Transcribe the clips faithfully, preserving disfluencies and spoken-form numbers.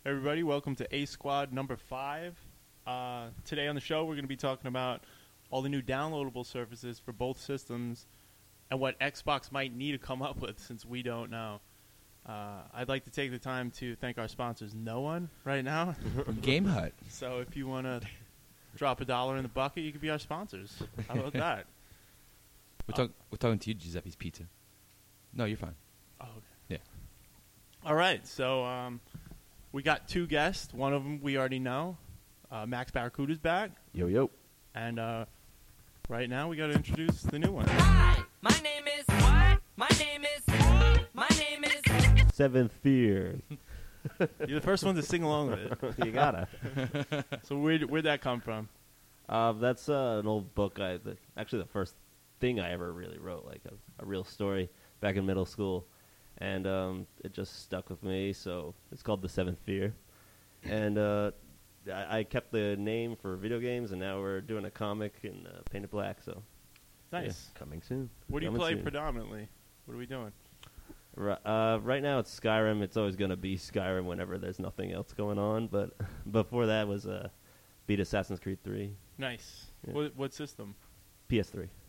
everybody. Welcome to A Squad number five. Uh, today on the show, we're going to be talking about all the new downloadable services for both systems and what Xbox might need to come up with since we don't know. Uh, I'd like to take the time to thank our sponsors, No One, right now. Game Hut. So if you want to drop a dollar in the bucket, you could be our sponsors. How about that? We're, talk- we're talking to you, Giuseppe's Pizza. No, you're fine. Oh, okay. Yeah. All right, so um, we got two guests. One of them we already know. Uh, Max Barracuda's back. Yo, yo. And uh, right now we got to introduce the new one. Hi, my name is what? My name is my name is Seventh Fear. You're the first one to sing along with it. You gotta. So where'd, where'd that come from? Uh, that's uh, an old book. I the, Actually, the first thing I ever really wrote, like a, a real story, back in middle school. And um, it just stuck with me, so it's called The Seventh Fear. And uh, I, I kept the name for video games, and now we're doing a comic in uh, Painted Black, so... Nice. Yeah, coming soon. What do you Coming play soon. predominantly? What are we doing? Right, uh, right now it's Skyrim. It's always going to be Skyrim whenever there's nothing else going on, but before that was uh, beat Assassin's Creed three. Nice. Yeah. What, what system? P S three.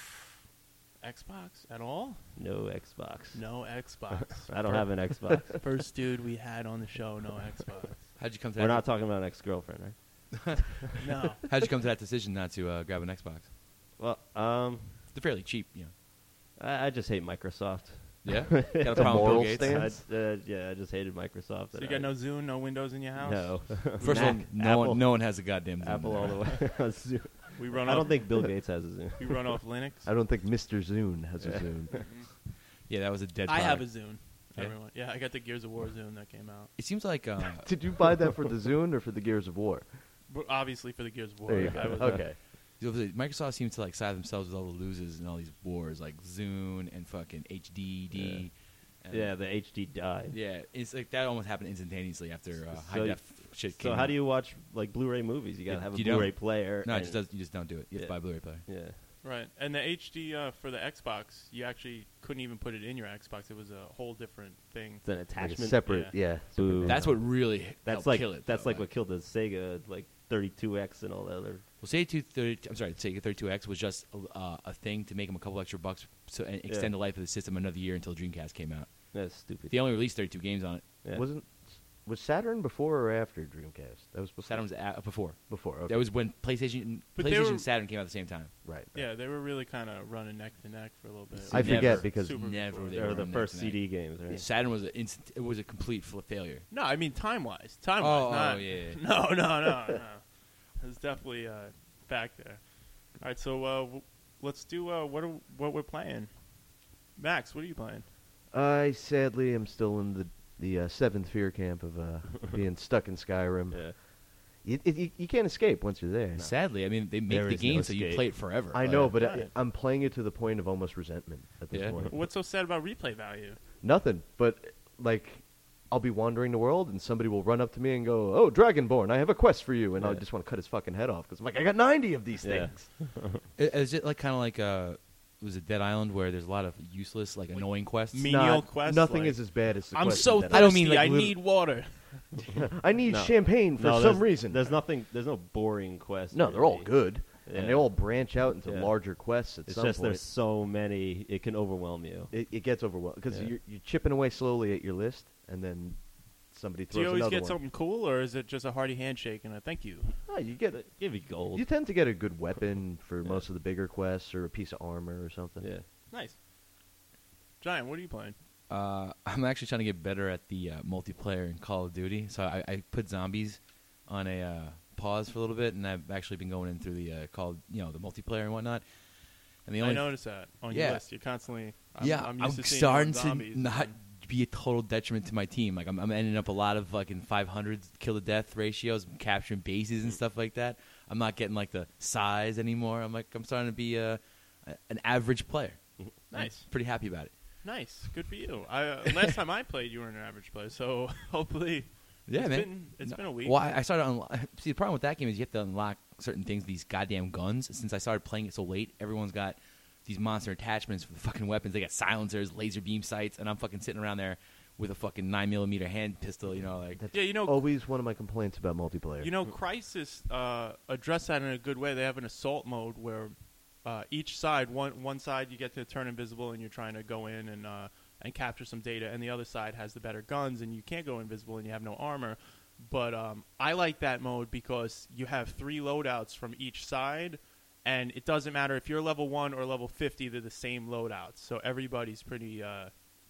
Xbox at all? No Xbox. No Xbox. I don't have an Xbox. First dude we had on the show, no Xbox. How'd you come to We're that? not talking about an ex-girlfriend, right? No. How'd you come to that decision not to uh, grab an Xbox? Well, um, They're fairly cheap, you know. I, I just hate Microsoft. Yeah? Got a The problem moral with Bill Gates? stance? I, uh, yeah, I just hated Microsoft. So and you got I- no Zune, no Windows in your house? No. First of all, Mac, no Apple, one, no one has a goddamn Zoom Apple there. all the way. Zoom. We run I off, don't think Bill Gates has a Zoom. we run off Linux. I don't think Mister Zune has a Yeah. Zune. Yeah, that was a dead I have a product. Zune. Yeah? Everyone. Yeah, I got the Gears of War Zune that came out. It seems like... Uh, Did you buy that for the Zune or for the Gears of War? But obviously for the Gears of War. There you I go. was, Okay. Microsoft seems to like side themselves with all the losers in all these wars, like Zune and fucking H D D. And Yeah, the H D died. Yeah, it's like that almost happened instantaneously after uh, So high you- def shit came So out. how do you watch like Blu-ray movies? You gotta Yeah, have a you don't. Blu-ray player. No, it and- just does, you just don't do it. You have to Yeah. buy a Blu-ray player. Yeah. Right. And the H D uh, for the Xbox, you actually couldn't even put it in your Xbox. It was a whole different thing. It's an Like a attachment. separate, yeah. Boo. separate That's menu. what really That's helped like kill it. that's though. like what killed the Sega like thirty-two X and all that other. Well, Sega thirty, I'm sorry, Sega thirty-two X was just uh, a thing to make them a couple extra bucks so and extend Yeah. the life of the system another year until Dreamcast came out. That's stupid. They only released thirty-two games on it. Yeah. Wasn't was Saturn before or after Dreamcast? That was before. Saturn was a- before. before. Okay. That was when PlayStation, But they PlayStation were- and Saturn came out at the same time. right. right. Yeah, they were really kind of running neck to neck for a little bit. I Never. forget because Super Never. before. They They were were the on first neck to C D games, right? Saturn was an instant. It was a complete fl- failure. No, I mean time wise. Time Oh, wise. not, oh, yeah. No, no, no, no. It was definitely uh, back there. All right, so uh, w- let's do uh, what are, what we're playing. Max, what are you playing? I sadly am still in the the uh, seventh fear camp of uh, being stuck in Skyrim. Yeah. You, it, you, you can't escape once you're there. Sadly, I mean, they make There the is no game so you escape. play it forever. I Like, know, but Right. I, I'm playing it to the point of almost resentment at this Yeah. point. What's so sad about replay value? Nothing, but like I'll be wandering the world and somebody will run up to me and go, "Oh, Dragonborn, I have a quest for you," and I Yeah. just want to cut his fucking head off because I'm like, I got ninety of these Yeah. things. I- Is it like kind of like uh, was it Dead Island where there's a lot of useless, like annoying quests? Menial Not- quests, Nothing like, is as bad as the I'm quest so in thirsty. Dead I don't mean, like, I lit- need water. Island. I need No. champagne for No, some there's- reason. There's nothing. There's no boring quests. no, they're all really. good, Yeah. and they all branch out into Yeah. larger quests at It's some just point. there's so many. It can overwhelm you. It, it gets overwhelmed because Yeah. you're, you're chipping away slowly at your list, and then somebody Do throws you always another get one. something cool, or is it just a hearty handshake and a thank you? Oh, you get it. Give you gold. You tend to get a good weapon for Yeah. most of the bigger quests, or a piece of armor or something. yeah. Nice. Giant, what are you playing? Uh, I'm actually trying to get better at the uh, multiplayer in Call of Duty. So I, I put zombies on a uh, pause for a little bit, and I've actually been going in through the uh, Call, you know, the multiplayer and whatnot. And the I only noticed that on Yeah. your list. You're constantly. I'm, yeah, I'm, I'm, used to seeing starting zombies. to not be a total detriment to my team. Like I'm, I'm ending up a lot of fucking five hundred kill to death ratios, capturing bases and stuff like that. I'm not getting like the size anymore. I'm like I'm starting to be a, a an average player. Nice. I'm pretty happy about it. Nice, good for you. I, uh, last time I played, you were an average player, so hopefully, Yeah, it's man. Been, it's No- been a week. Well, I, I started. Unlo- See, the problem with that game is you have to unlock certain things. These goddamn guns. Since I started playing it so late, everyone's got these monster attachments for the fucking weapons. They got silencers, laser beam sights, and I'm fucking sitting around there with a fucking nine millimeter hand pistol. You know, like That's Yeah, you know- always one of my complaints about multiplayer. You know, Crysis uh, addressed that in a good way. They have an assault mode where uh, each side, one one side you get to turn invisible and you're trying to go in and uh, and capture some data, and the other side has the better guns and you can't go invisible and you have no armor. But um, I like that mode because you have three loadouts from each side, and it doesn't matter if you're level one or level fifty; they're the same loadouts. So everybody's pretty uh,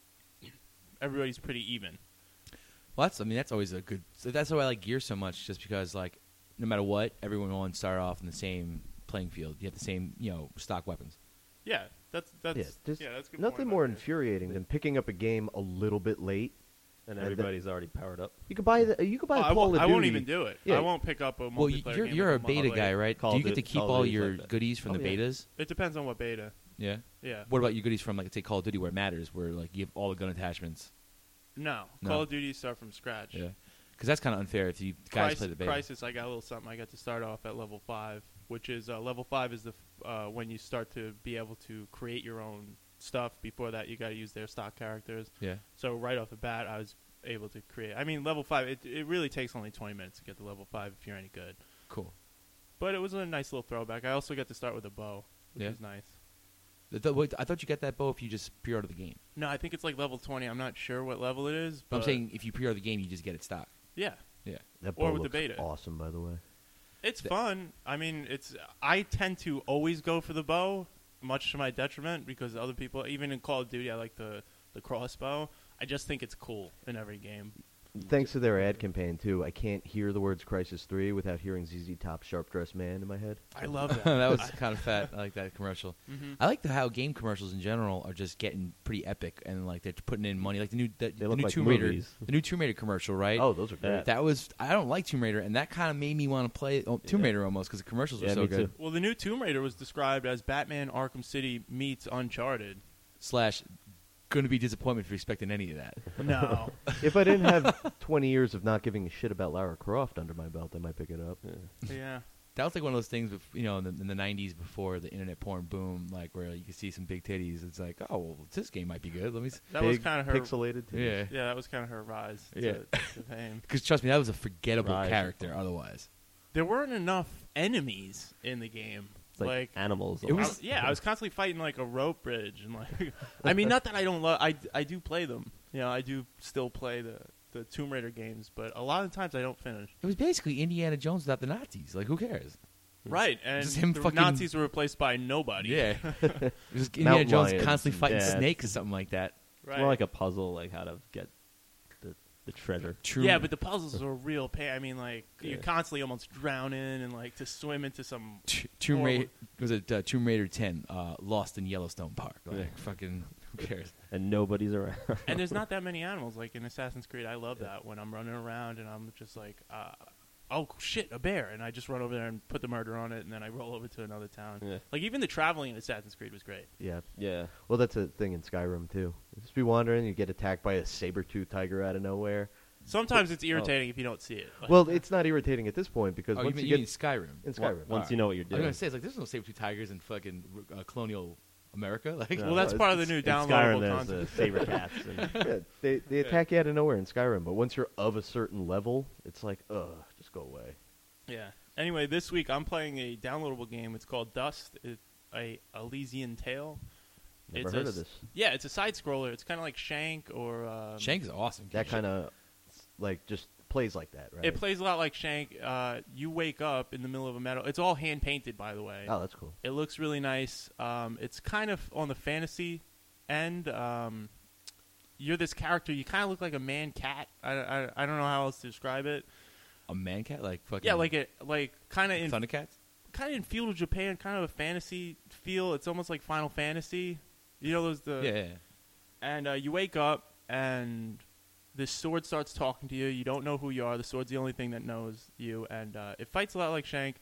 everybody's pretty even. well, that's I mean that's always a good. So that's why I like Gears so much, just because like no matter what, everyone will start off in the same playing field. You have the same you know stock weapons. Yeah, that's that's yeah, there's yeah, that's a good nothing point more about it. infuriating than picking up a game a little bit late. And And the- everybody's already powered up. You could buy the you could buy Oh, I, Call won't, of I Duty. won't even do it. Yeah. I won't pick up a multiplayer Well, you- you're game you're a until I'm beta late. guy, right? Call Do of you get to Duty- keep Call of all Duty's your like that. goodies from Oh, the yeah. betas? It depends on what beta. Yeah. Yeah. What about your goodies from like say Call of Duty where it matters, where like you have all the gun attachments? No, No. Call of Duty start from scratch. Yeah. Because that's kind of unfair if you guys Crysis, play the beta. Crisis, I got a little something. I got to start off at level five, which is uh, level five is the f- uh, when you start to be able to create your own stuff. Before that, you got to use their stock characters. Yeah. So right off the bat, I was able to create. I mean, level five. It it really takes only twenty minutes to get to level five if you're any good. Cool. But it was a nice little throwback. I also got to start with a bow, which Yeah. is nice. The- the- wait, I thought you got that bow if you just pre-order the game. No, I think it's like level twenty. I'm not sure what level it is. But But I'm saying if you pre-order the game, you just get it stock. yeah. Yeah. That or bow with the looks beta. awesome, by the way. It's The- fun. I mean, it's. I tend to always go for the bow, much to my detriment, because other people, even in Call of Duty, I like the the crossbow. I just think it's cool in every game. Thanks to their ad campaign too, I can't hear the words Crisis three without hearing Z Z Top Sharp Dressed Man in my head. I love that. that was kind of fat. I like that commercial. Mhm. I like the, how game commercials in general are just getting pretty epic and like they're putting in money. Like the new the, They the look new like Tomb Raider, movies. the new Tomb Raider commercial, right? Oh, those are great. Yeah. That was I don't like Tomb Raider, and that kind of made me want to play oh, Tomb Yeah. Raider almost because the commercials were Yeah, so me good. too. Well, the new Tomb Raider was described as Batman Arkham City meets Uncharted. Slash, going to be disappointment if you're expecting any of that. No. If I didn't have twenty years of not giving a shit about Lara Croft under my belt, I might pick it up. Yeah. Yeah. That was like one of those things, bef- you know, in the, in the nineties before the internet porn boom, like where you could see some big titties. It's like, oh, well, this game might be good. Let me. s- That was Big, kind of her. pixelated. titties. Yeah. Yeah, that was kind of her rise to, Yeah. to fame. Because trust me, that was a forgettable Rise. character. Otherwise, There weren't enough enemies in the game. It's like, animals. It I was- was- yeah, I was constantly fighting like a rope bridge and like. I mean, not that I don't love. I I do play them. You know, I do still play the the Tomb Raider games, but a lot of times I don't finish. it was basically Indiana Jones without the Nazis. Like, who cares? Right, and Just him the fucking- Nazis were replaced by nobody. Yeah, it was Indiana Mountain Jones lions constantly and- fighting Yeah. snakes or something like that. It's right. more like a puzzle, like how to get the the treasure. True. Yeah, but the puzzles are real pain. I mean, like you're Yeah. constantly almost drowning and like to swim into some. T- Tomb Horrible. Raider was it uh, Tomb Raider ten, uh, Lost in Yellowstone Park. Like, Yeah. fucking, who cares? And nobody's around. And there's not that many animals like in Assassin's Creed. I love that when I'm running around and I'm just like, uh, oh shit, a bear, and I just run over there and put the murder on it, and then I roll over to another town. Yeah. Like even the traveling in Assassin's Creed was great. Yeah. Yeah. Well, that's a thing in Skyrim too. You just be wandering, you get attacked by a saber-toothed tiger out of nowhere. Sometimes it's irritating if you don't see it. Like, Well, it's not irritating at this point because Oh, you once mean, you you get mean Skyrim? in Well, Skyrim, once you know what you're I was doing. gonna say, it's like there's no saber-tooth tigers in fucking uh, colonial America. Like, No. well, that's it's- part of the it's- new In downloadable Skyrim, there's content. uh, saber cats. And yeah, they they attack you out of nowhere in Skyrim, but once you're of a certain level, it's like, ugh, just go away. Yeah. Anyway, this week I'm playing a downloadable game. It's called Dust. It's a Elysian Tale. Never It's heard a of this. Yeah, it's a side scroller. It's kind of like Shank or um, Shank's awesome. That kind of like just plays like that, right? It plays a lot like Shank. Uh, you wake up in the middle of a meadow. It's all hand painted, by the way. Oh, that's cool. It looks really nice. Um, it's kind of on the fantasy end. Um, you're this character. You kind of look like a man cat. I, I, I don't know how else to describe it. a man cat, like fucking Yeah, like it, like kind of in Thundercats. kind of in feudal Japan, kind of a fantasy feel. It's almost like Final Fantasy. You know those the Yeah, yeah, yeah. and uh, you wake up and this sword starts talking to you. You don't know who you are. The sword's the only thing that knows you, and uh, it fights a lot like Shank.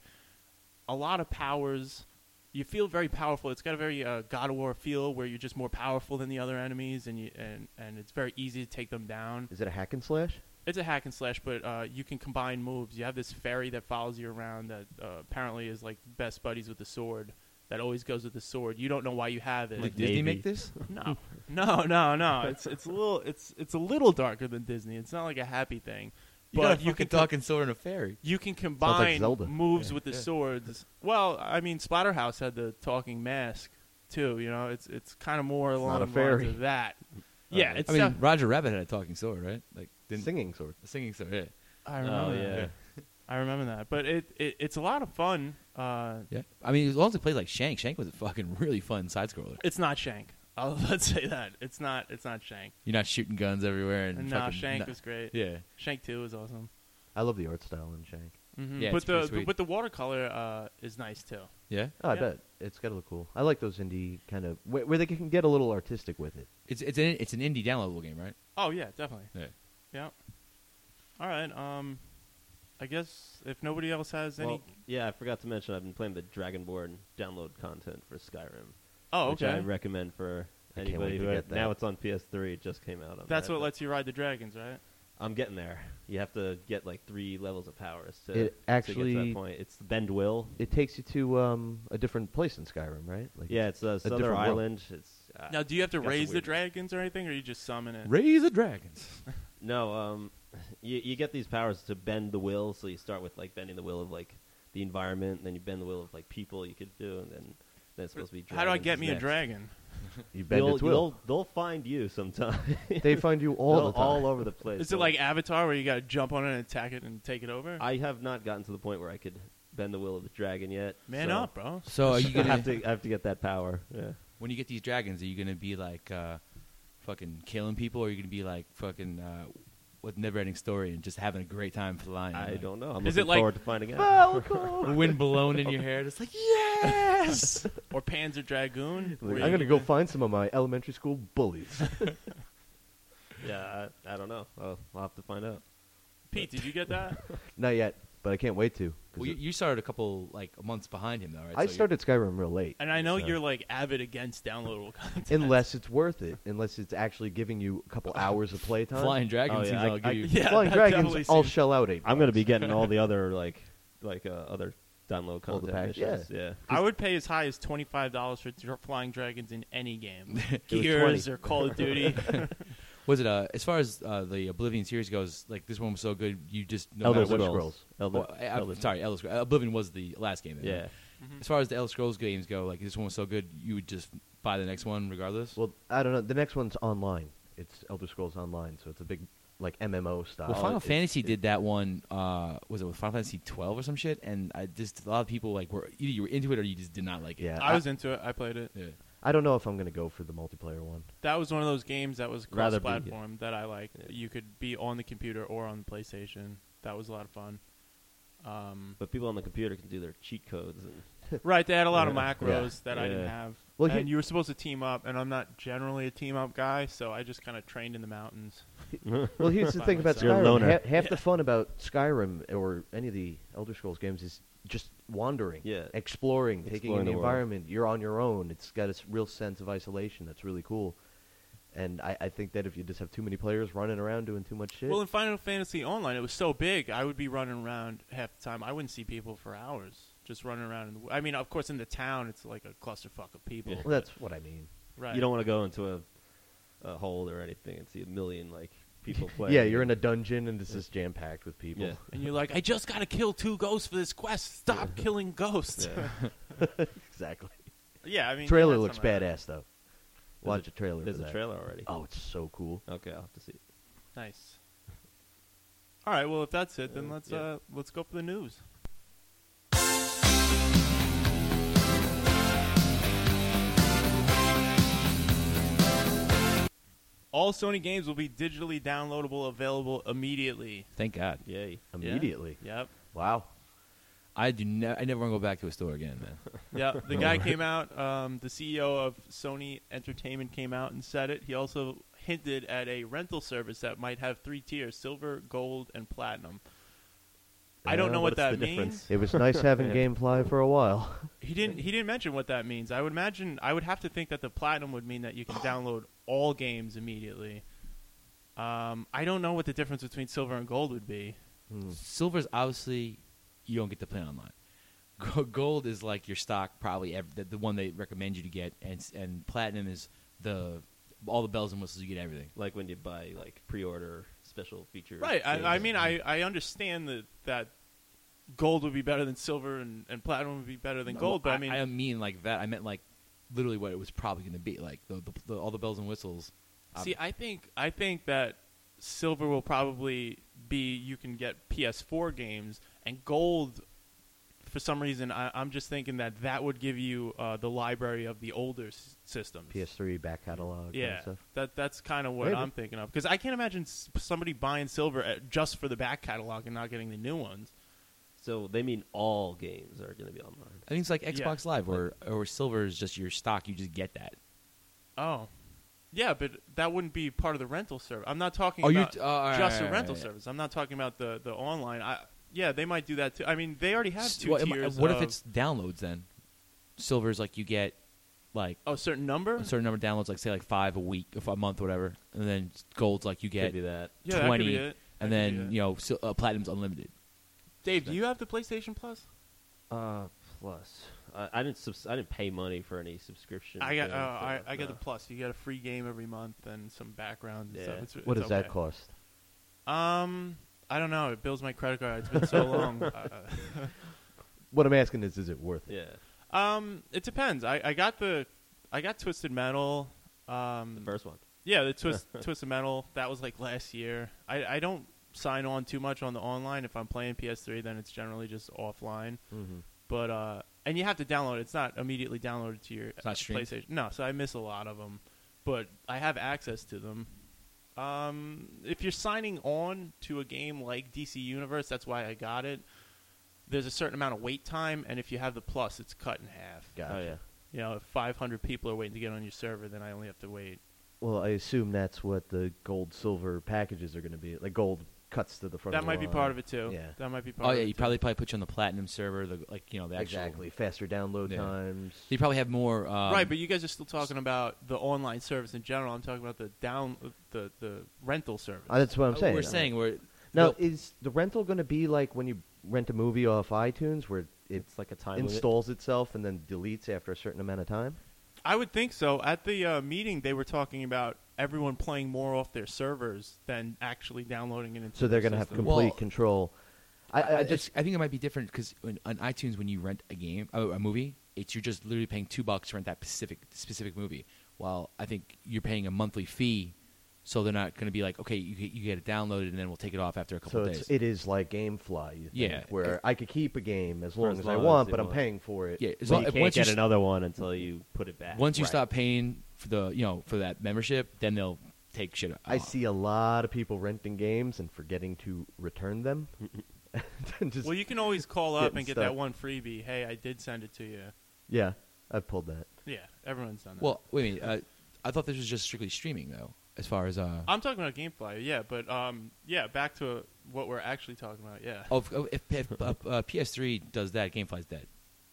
A lot of powers. You feel very powerful. It's got a very uh, God of War feel, where you're just more powerful than the other enemies, and you and and it's very easy to take them down. Is it a hack and slash? It's a hack and slash, but uh, you can combine moves. You have this fairy that follows you around that uh, apparently is like best buddies with the sword. That always goes with the sword. You don't know why you have it. Did Maybe. Disney make this? No. No, no, no. It's it's a little it's it's a little darker than Disney. It's not like a happy thing. You But got a you fucking can talking sword and a fairy. You can combine Zelda. moves Yeah. with the Yeah. swords. Well, I mean, Splatterhouse had the talking mask too. You know, it's it's kind of more along not a the lines fairy. of that. Yeah, it's I mean, def- Roger Rabbit had a talking sword, right? Like didn't, Singing sword. a singing sword. Yeah. I remember Oh that. yeah. I remember that. But it, it it's a lot of fun. Uh, Yeah. I mean, as long as it plays like Shank, Shank was a fucking really fun side scroller. it's not Shank. I'll, let's say that it's not it's not Shank. You're not shooting guns everywhere and And no, fucking Shank not- was great. Yeah. Shank Two was awesome. I love the art style in Shank. hmm Yeah, but it's pretty the, sweet. but the watercolor uh, is nice too. Yeah. Oh, I Yeah. bet it's got to look cool. I like those indie kind of where, where they can get a little artistic with it. It's it's an it's an indie downloadable game, right? Oh yeah, definitely. Yeah. Yeah. All right. Um, I guess if nobody else has any. Well, yeah, I forgot to mention I've been playing the Dragonborn download content for Skyrim, oh, which okay. I recommend for I can't anybody wait who to ha- get that. now it's on P S three. It just came out on. That's that, what but lets you ride the dragons, right? I'm getting there. You have to get like three levels of powers to, It to get to actually- that point. It's the Bend Will. It takes you to um, a different place in Skyrim, right? Like Yeah, it's a different Southern world. Island. It's uh, Now, do you have to got some raise the weird- dragons or anything, or you just summon it? Raise the dragons. No, um, you you get these powers to bend the will. So you start with like bending the will of like the environment, and then you bend the will of like people. You could do, and then then it's supposed to be. How do I dragons get is me a next. dragon? you bend They'll, its will. they'll, they'll find you sometime. They find you all They'll- the time. all over the place. Is it They'll- like Avatar, where you got to jump on it and attack it and take it over? I have not gotten to the point where I could bend the will of the dragon yet. Man so up, bro. So are you I gonna have to I have to get that power. Yeah. when you get these dragons, are you gonna be like uh, fucking killing people, or are you gonna be like fucking uh, with never-ending story and just having a great time flying? I like, don't know. I'm Is it looking like- forward to finding out. the wind blowing in your hair, just like yes. Or Panzer Dragoon? I'm where I'm you gonna go can- find some of my elementary school bullies. Yeah, I, I don't know. I'll, I'll have to find out. Pete, did you get that? Not yet, but I can't wait to. 'cause Well, you, it- you started a couple like months behind him, though, right? I So started Skyrim real late. And I know so- you're like avid against downloadable content. Unless it's worth it. Unless it's actually giving you a couple hours of you're- playtime. Flying dragons Oh, yeah, seems I- like give I- you. Yeah, Flying that dragons, definitely I'll seems- shell out eight. I'm going to bucks. be getting all the other like like uh, other download All the content packs, missions. Yeah. I would pay as high as twenty-five dollars for dr- flying dragons in any game. was Gears twenty. or Call of Duty. Was it uh, as far as uh, the Oblivion series goes? Like this one was so good, you just no Elder matter what- Scrolls. Elder, Oh, I, Elder- am sorry, Elder Scrolls. Oblivion was the last game. Yeah. As far as the Elder Scrolls games go, like this one was so good, you would just buy the next one regardless. Well, I don't know. The next one's online. It's Elder Scrolls Online, so it's a big, like M M O style. Well, Final It's- Fantasy it- did that one. Uh, was it with Final Fantasy twelve or some shit? And I just a lot of people like were either you were into it or you just did not like it. Yeah, I was into it. I played it. Yeah. I don't know if I'm gonna go for the multiplayer one. That was one of those games that was Rather be- cross-platform that I liked. Yeah. You could be on the computer or on the PlayStation. That was a lot of fun. Um, But people on the computer can do their cheat codes. And right, they had a lot of Yeah. macros that I didn't Yeah. have. Well, and he- you were supposed to team up, and I'm not generally a team-up guy, so I just kind of trained in the mountains. Well, here's the By thing about myself. You're a Skyrim. loner. Ha- half Yeah. the fun about Skyrim or any of the Elder Scrolls games is just wandering, Yeah. exploring, taking Exploring in the, the world. environment. You're on your own. It's got a s- real sense of isolation that's really cool. And I, I think that if you just have too many players running around doing too much shit, Well, in Final Fantasy Online, it was so big, I would be running around half the time. I wouldn't see people for hours, just running around. In the, I mean, of course, in the town, it's like a clusterfuck of people. Yeah. well, that's what I mean. Right. you don't want to go into a, a hole or anything and see a million like people play. Yeah, you're in a dungeon and it's just jam packed with people. Yeah. And you're like, I just got to kill two ghosts for this quest. Stop killing ghosts. Yeah. Exactly. Yeah, I mean, Trailer yeah, looks something like that. badass though. Watch a trailer. There's for a that. trailer already. Oh, it's so cool. Okay, I'll have to see it. Nice. All right, well, if that's it, then Uh, let's yeah. uh, let's go for the news. All Sony games will be digitally downloadable, available immediately. Thank God. Yay. Immediately. Yep. Wow. I do. Ne- I never want to go back to a store again, man. Yeah, the guy came out, um, the C E O of Sony Entertainment came out and said it. He also hinted at a rental service that might have three tiers, silver, gold, and platinum. I don't Uh, know what what's that the means. difference? It was nice having Yeah. GameFly for a while. He didn't he didn't mention what that means. I would imagine I would have to think that the platinum would mean that you can download all games immediately. Um, I don't know what the difference between silver and gold would be. Hmm. Silver's obviously you don't get to play online. Go- Gold is like your stock, probably ev- the, the one they recommend you to get, and s- and platinum is the all the bells and whistles. You get everything. Like when you buy like pre-order special feature. Right. games. I, I mean, I, I understand that that gold would be better than silver and, and platinum would be better than gold, but I mean, I don't mean like that. I meant like literally what it was probably going to be. Like the, the, the all the bells and whistles. Um, see, I think I think that silver will probably be you can get P S four games, and gold, for some reason, I, I'm just thinking that that would give you uh, the library of the older s- systems. P S three back catalog. kind of Yeah, stuff. that that's kind of what Maybe. I'm thinking of, because I can't imagine s- somebody buying silver at, just for the back catalog and not getting the new ones. So they mean all games are going to be online. I think it's like Xbox Live, or or silver is just your stock. You just get that. Oh, yeah, but that wouldn't be part of the rental service. I'm not talking Oh, you about t- oh, all right, just all a right, rental all right. service. I'm not talking about the, the online. I, yeah, they might do that too. I mean, they already have two What, am I- tiers. what if of- it's downloads then? Silver's like you get like oh, a certain number? a certain number of downloads, like say like five a week, if a month, or whatever, and then gold's like you Could get be that. Yeah, that could twenty, be it. and That could be then it. you know sil- uh, platinum's unlimited. Dave, do you have the PlayStation Plus? Uh, plus, I, I didn't. Subs- I didn't pay money for any subscription. I got thing, uh, so, I, I got no. the Plus. You get a free game every month and some background and Yeah. stuff. It's, What it's does that okay. cost? Um, I don't know. It bills my credit card. It's been so long. Uh, What I'm asking is, is it worth it? Yeah, um, it depends. I, I got the I got Twisted Metal. Um, the first one. Yeah, the twist, Twisted Metal. That was like last year. I, I don't sign on too much on the online. If I'm playing P S three, then it's generally just offline. Mm-hmm. But uh, and you have to download it. It's not immediately downloaded to your It's not streamed? PlayStation. No, so I miss a lot of them. But I have access to them. Um, if you're signing on to a game like D C Universe, that's why I got it. There's a certain amount of wait time, and if you have the Plus, it's cut in half. Gotcha. Oh yeah. You know, if five hundred people are waiting to get on your server, then I only have to wait. Well, I assume that's what the gold silver packages are going to be. Like gold cuts to the front. That of the might be line. part of it too. Yeah. That might be part Oh of yeah, it you too. probably probably put you on the platinum server, the like you know the actual. Exactly. Faster download Yeah. times. You probably have more. Um, right, but you guys are still talking about the online service in general. I'm talking about the down the the rental service. Uh, that's what I'm uh, saying. We're saying we're Now, well, is the rental going to be like when you rent a movie off iTunes, where it It's like a time limit. installs itself and then deletes after a certain amount of time? I would think so. At the uh, meeting, they were talking about everyone playing more off their servers than actually downloading it into So they're their going to have system. complete Well, control. I, I, I, just just I think it might be different because on iTunes when you rent a game, oh, a movie, it's you're just literally paying two bucks to rent that specific specific movie. While I think you're paying a monthly fee, so they're not going to be like, okay, you get- you get it downloaded and then we'll take it off after a couple so of days. it's, it is like GameFly, you think, Yeah. where I could keep a game as For long as as long I as want, you but I'm want. paying for it. yeah, as But long, you can't once get you, s- another one until you put it back. once you Right. stop paying for the you know for that membership, then they'll take shit. I off. see a lot of people renting games and forgetting to return them. Just- Well, you can always call up getting and get stuck. that one freebie. Hey, I did send it to you. yeah, I've pulled that. Yeah, everyone's done that. Well, wait a minute. Uh, I thought this was just strictly streaming though, as far as uh. I'm talking about GameFly. Yeah, but um, yeah, back to what we're actually talking about. Yeah. Oh, if, oh, if, if uh, uh, P S three does that, GameFly's dead.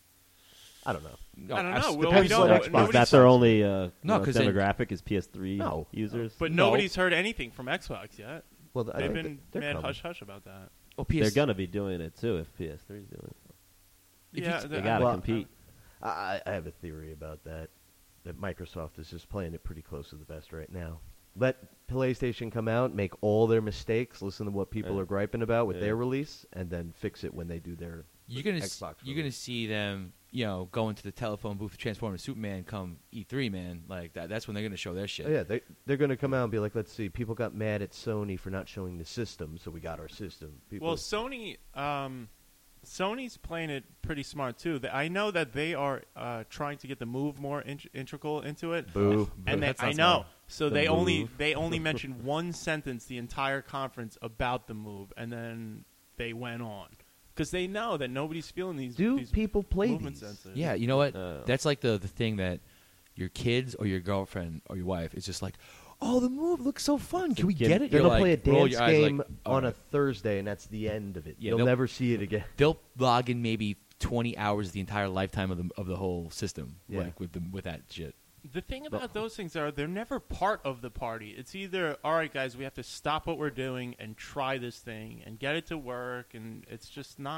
I don't know. No, I don't know. abs- Well, depends we don't. what know- Xbox- Is nobody's- that their only uh, you No, know, 'cause they- demographic is P S three No. users? But No. nobody's heard anything from Xbox yet. Well, I They've think been they're mad coming. hush hush about that. Oh, P S They're gonna be doing it too if P S three is doing it. If you yeah, t- They the- gotta Well, compete. I, I have a theory about that. That Microsoft is just playing it pretty close to the vest right now. Let PlayStation come out, make all their mistakes, listen to what people Yeah. are griping about with Yeah. their release, and then fix it when they do their You're gonna s- Xbox you're gonna release. see them, you know, go into the telephone booth to transform to Superman come E three, man. Like that. That's when they're gonna show their shit. Oh, yeah, they they're going to come out and be like, let's see, people got mad at Sony for not showing the system, so we got our system. People, Well, Sony, um, Sony's playing it pretty smart too. Th- I know that they are uh, trying to get the Move more int- integral into it. boo. And they, That I sounds know. bad. So The they only Move. they only mentioned one sentence the entire conference about the Move, and then they went on because they know that nobody's feeling these. Do these people play movement these? sensors. Yeah, you know what? Uh, That's like the the thing that your kids or your girlfriend or your wife is just like, oh, the Move looks so fun. Can we Give- get it? They're You're going to like, play a roll dance your eyes like, game all on a right. Thursday, and that's the end of it. Yeah, You'll they'll- never see it again. They'll log in maybe twenty hours the entire lifetime of the of the whole system, Yeah. like with the, with that shit. The thing about those things are they're never part of the party. It's either, all right, guys, we have to stop what we're doing and try this thing and get it to work, and it's just not.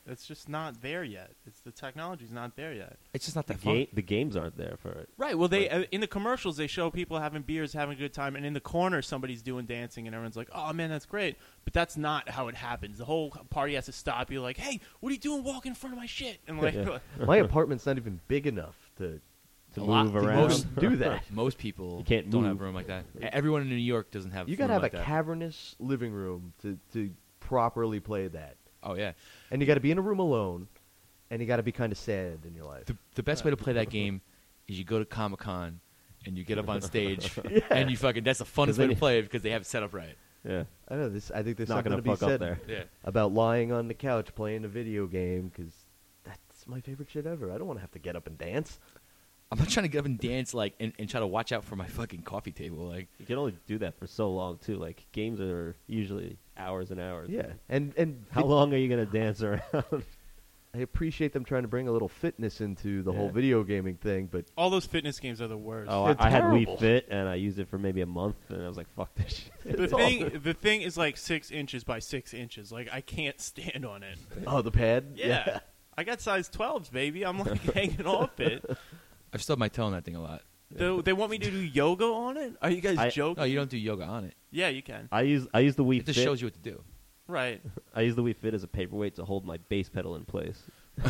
It's just not there yet. It's the technology's not there yet. It's just not The, that fun. ga- the games aren't there for it. Right. Well, they Like- uh, in the commercials they show people having beers, having a good time, and in the corner somebody's doing dancing, and everyone's like, "Oh man, that's great." But that's not how it happens. The whole party has to stop. You're like, "Hey, what are you doing? Walking in front of my shit!" And like, Yeah. My apartment's not even big enough to To A lot- move the around. most- do that. Most people You can't don't move. have room like that. E- Everyone in New York doesn't have. You got gotta have like a that. cavernous living room to to properly play that, Oh yeah. and you got to be in a room alone, and you got to be kind of sad in your life. The, the best way to play that game is you go to Comic Con and you get up on stage Yeah. and you fucking. That's the 'Cause funnest way then to you- play it because they have it set up right. Yeah. I don't know this. I think there's Not something gonna to be fuck up said there. Yeah. about lying on the couch playing a video game because that's my favorite shit ever. I don't want to have to get up and dance. I'm not trying to get up and dance like and, and try to watch out for my fucking coffee table. Like You can only do that for so long too. Like games are usually hours and hours. Yeah, and and How long are you gonna dance around? I appreciate them trying to bring a little fitness into the whole Yeah. video gaming thing, but all those fitness games are the worst. Oh, It's I, I had terrible. Wii Fit and I used it for maybe a month, and I was like, "Fuck this shit." the it's all- thing, the thing is like six inches by six inches. Like I can't stand on it. oh, the pad, Yeah. I got size twelves, baby. I'm like hanging off it. I've stubbed my toe on that thing a lot. They, they want me to do yoga on it? Are you guys I- joking? No, you don't do yoga on it. Yeah, you can. I use I use the Wii It just Fit. shows you what to do. Right. I use the Wii Fit as a paperweight to hold my bass pedal in place.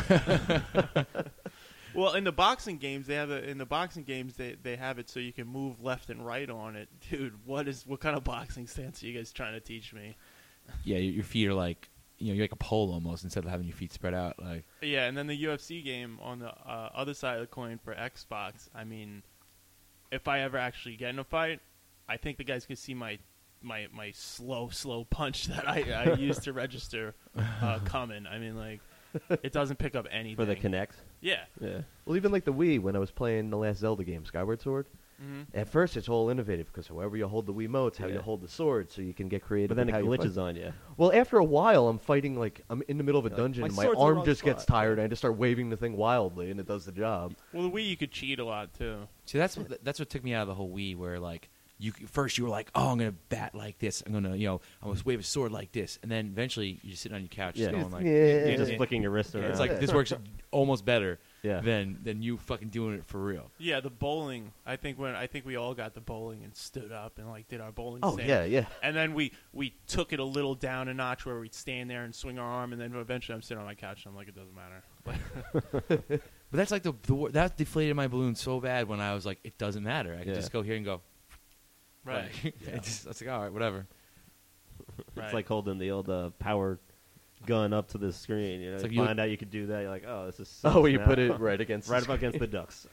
Well, in the boxing games, they have a, in the boxing games they, they have it so you can move left and right on it. Dude, what is what kind of boxing stance are you guys trying to teach me? Yeah, your, your feet are like you know you're like a pole almost instead of having your feet spread out. Like Yeah, and then the U F C game on the uh, other side of the coin for Xbox. I mean, if I ever actually get in a fight, I think the guys can see my my my slow slow punch that I, I use to register uh, coming. I mean, like it doesn't pick up anything For the Kinect. Yeah. Yeah. Well, even like the Wii, when I was playing the last Zelda game, Skyward Sword, Mm-hmm. at first it's all innovative because however you hold the Wiimote's how Yeah. you hold the sword, so you can get creative. But then with it how you fight. glitches on you. Well, after a while, I'm fighting like I'm in the middle of a You're like, dungeon, "My and my sword's in the arm wrong just gets spot." tired, and I just start waving the thing wildly, and it does the job. Well, the Wii you could cheat a lot too. see, that's what that's what took me out of the whole Wii, where like you first you were like, oh, I'm gonna bat like this, I'm gonna you know I'm gonna wave a sword like this, and then eventually you're sitting on your couch, Yeah. just going like, Yeah. You're Yeah. just flicking your wrist around. it's like this works almost better Yeah. than than you fucking doing it for real. Yeah, the bowling. I think when I think we all got the bowling and stood up and like did our bowling. Oh stand. yeah, yeah. And then we we took it a little down a notch where we'd stand there and swing our arm, and then eventually I'm sitting on my couch and I'm like, it doesn't matter. Like, But that's like the, the wor- that deflated my balloon so bad when I was like, it doesn't matter. I can Yeah. just go here and go. right. Like, it's just, it's like all right, whatever. right. It's like holding the old uh, power gun up to the screen. You know, It's you like you- find out you could do that. You're like, oh, this is. Oh, sucks you now. put it right against right the up against the ducks.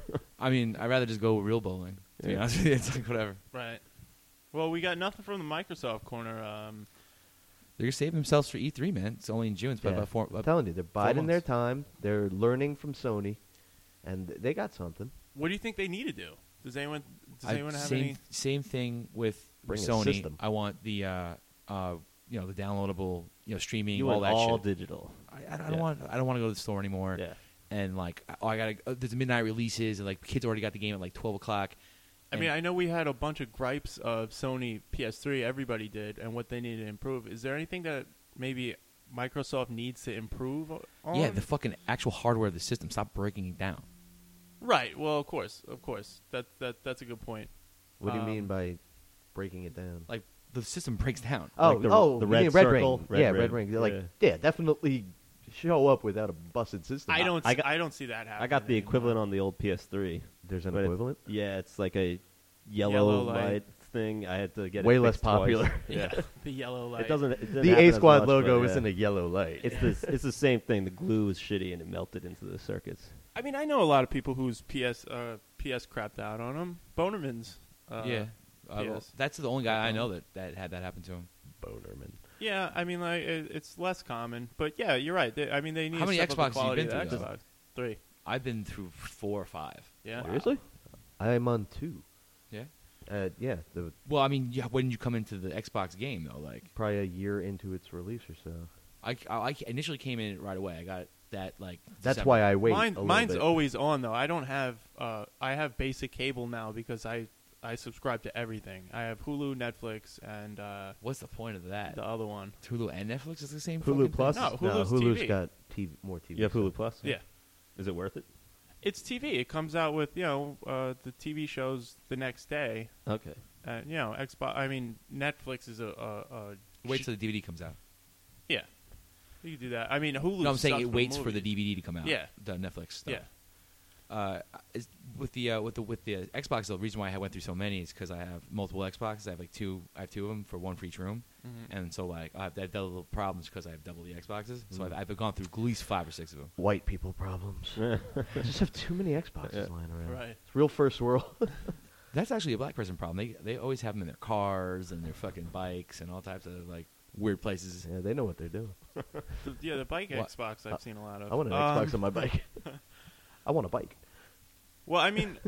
I mean, I'd rather just go real bowling. To be Yeah. honest with you, it's like whatever. Right. Well, we got nothing from the Microsoft corner. Um, They're gonna save themselves for E three, man. It's only in June. It's Yeah. about four. I'm About, telling you, they're biding their months. time. They're learning from Sony, and they got something. what do you think they need to do? Does anyone does I- anyone have same any? same thing with Bring a Sony. system. I want the uh, uh, you know the downloadable, you know, streaming, you all want that all shit. digital. I, I don't Yeah. want. I don't want to go to the store anymore. Yeah. And like, oh, I gotta. Uh, there's midnight releases, and like kids already got the game at like twelve o'clock. I mean, I know we had a bunch of gripes of Sony P S three. Everybody did, and what they need to improve. Is there anything that maybe Microsoft needs to improve o- on? yeah, the fucking actual hardware of the system. Stop breaking it down. right. Well, of course, of course. That that that's a good point. What do you Um, mean by breaking it down? Like the system breaks down. Oh, like the- oh, the you red mean red circle, ring. red yeah, ring. red ring. They're like, Yeah. yeah, definitely show up without a busted system. I don't. I I, got- I don't see that happening. I got the anymore. equivalent on the old P S three. There's an But it- equivalent. Yeah, it's like a yellow, Yellow light. light thing. I had to get Way it less fixed twice. popular. Yeah, the yellow light. it doesn't. It doesn't The happen A as Squad much, logo but, isn't yeah. a yellow light. It's the it's the same thing. The glue is shitty and it melted into the circuits. I mean, I know a lot of people whose P S uh, P S crapped out on them. Bonerman's. Uh, yeah, uh, well, yes. that's the only guy I know that, that had that happen to him. Bonerman. Yeah, I mean, like it, it's less common, but yeah, you're right. They, I mean, they need How to many step up Xboxes the have you quality been of the through, though? Xbox. Three. I've been through four or five. Yeah. Seriously? I'm on two. Yeah. Uh, yeah, the, Well, I mean, yeah, when did you come into the Xbox game though? Like, probably a year into its release or so. I, I, I initially came in right away. I got that like. That's December. why I wait. Mine, a little mine's bit. always on though. I don't have. Uh, I have basic cable now because I I subscribe to everything. I have Hulu, Netflix, and uh, What's the point of that? the other one. Hulu and Netflix is the same. Hulu fucking Plus? thing? No, no, Hulu's Hulu's T V. got T V, more T V. You have Hulu Plus? Yeah. Is it worth it? It's T V. It comes out with you know uh, the T V shows the next day. Okay. Uh, you know, Xbox. I mean, Netflix is a. a, a Wait till the D V D comes out. yeah, you can do that. I mean, Hulu. No, I'm saying sucks it for waits for the movies. D V D to come out. Yeah. The Netflix stuff. Yeah. Uh, is, with the uh, with the with the Xbox, the reason why I went through so many is because I have multiple Xboxes. I have like two. I have two of them for one for each room, Mhm. and so like I have that double problems because I have double the Xboxes. So Mm. I've, I've gone through at least five or six of them. White people problems. I just have too many Xboxes Yeah. lying around. Right. It's real first world. That's actually a black person problem. They they always have them in their cars and their fucking bikes and all types of like weird places. yeah, they know what they're doing. The, yeah, the bike What? Xbox I've Uh, seen a lot of. I want an Um, Xbox on my bike. I want a bike. Well, I mean,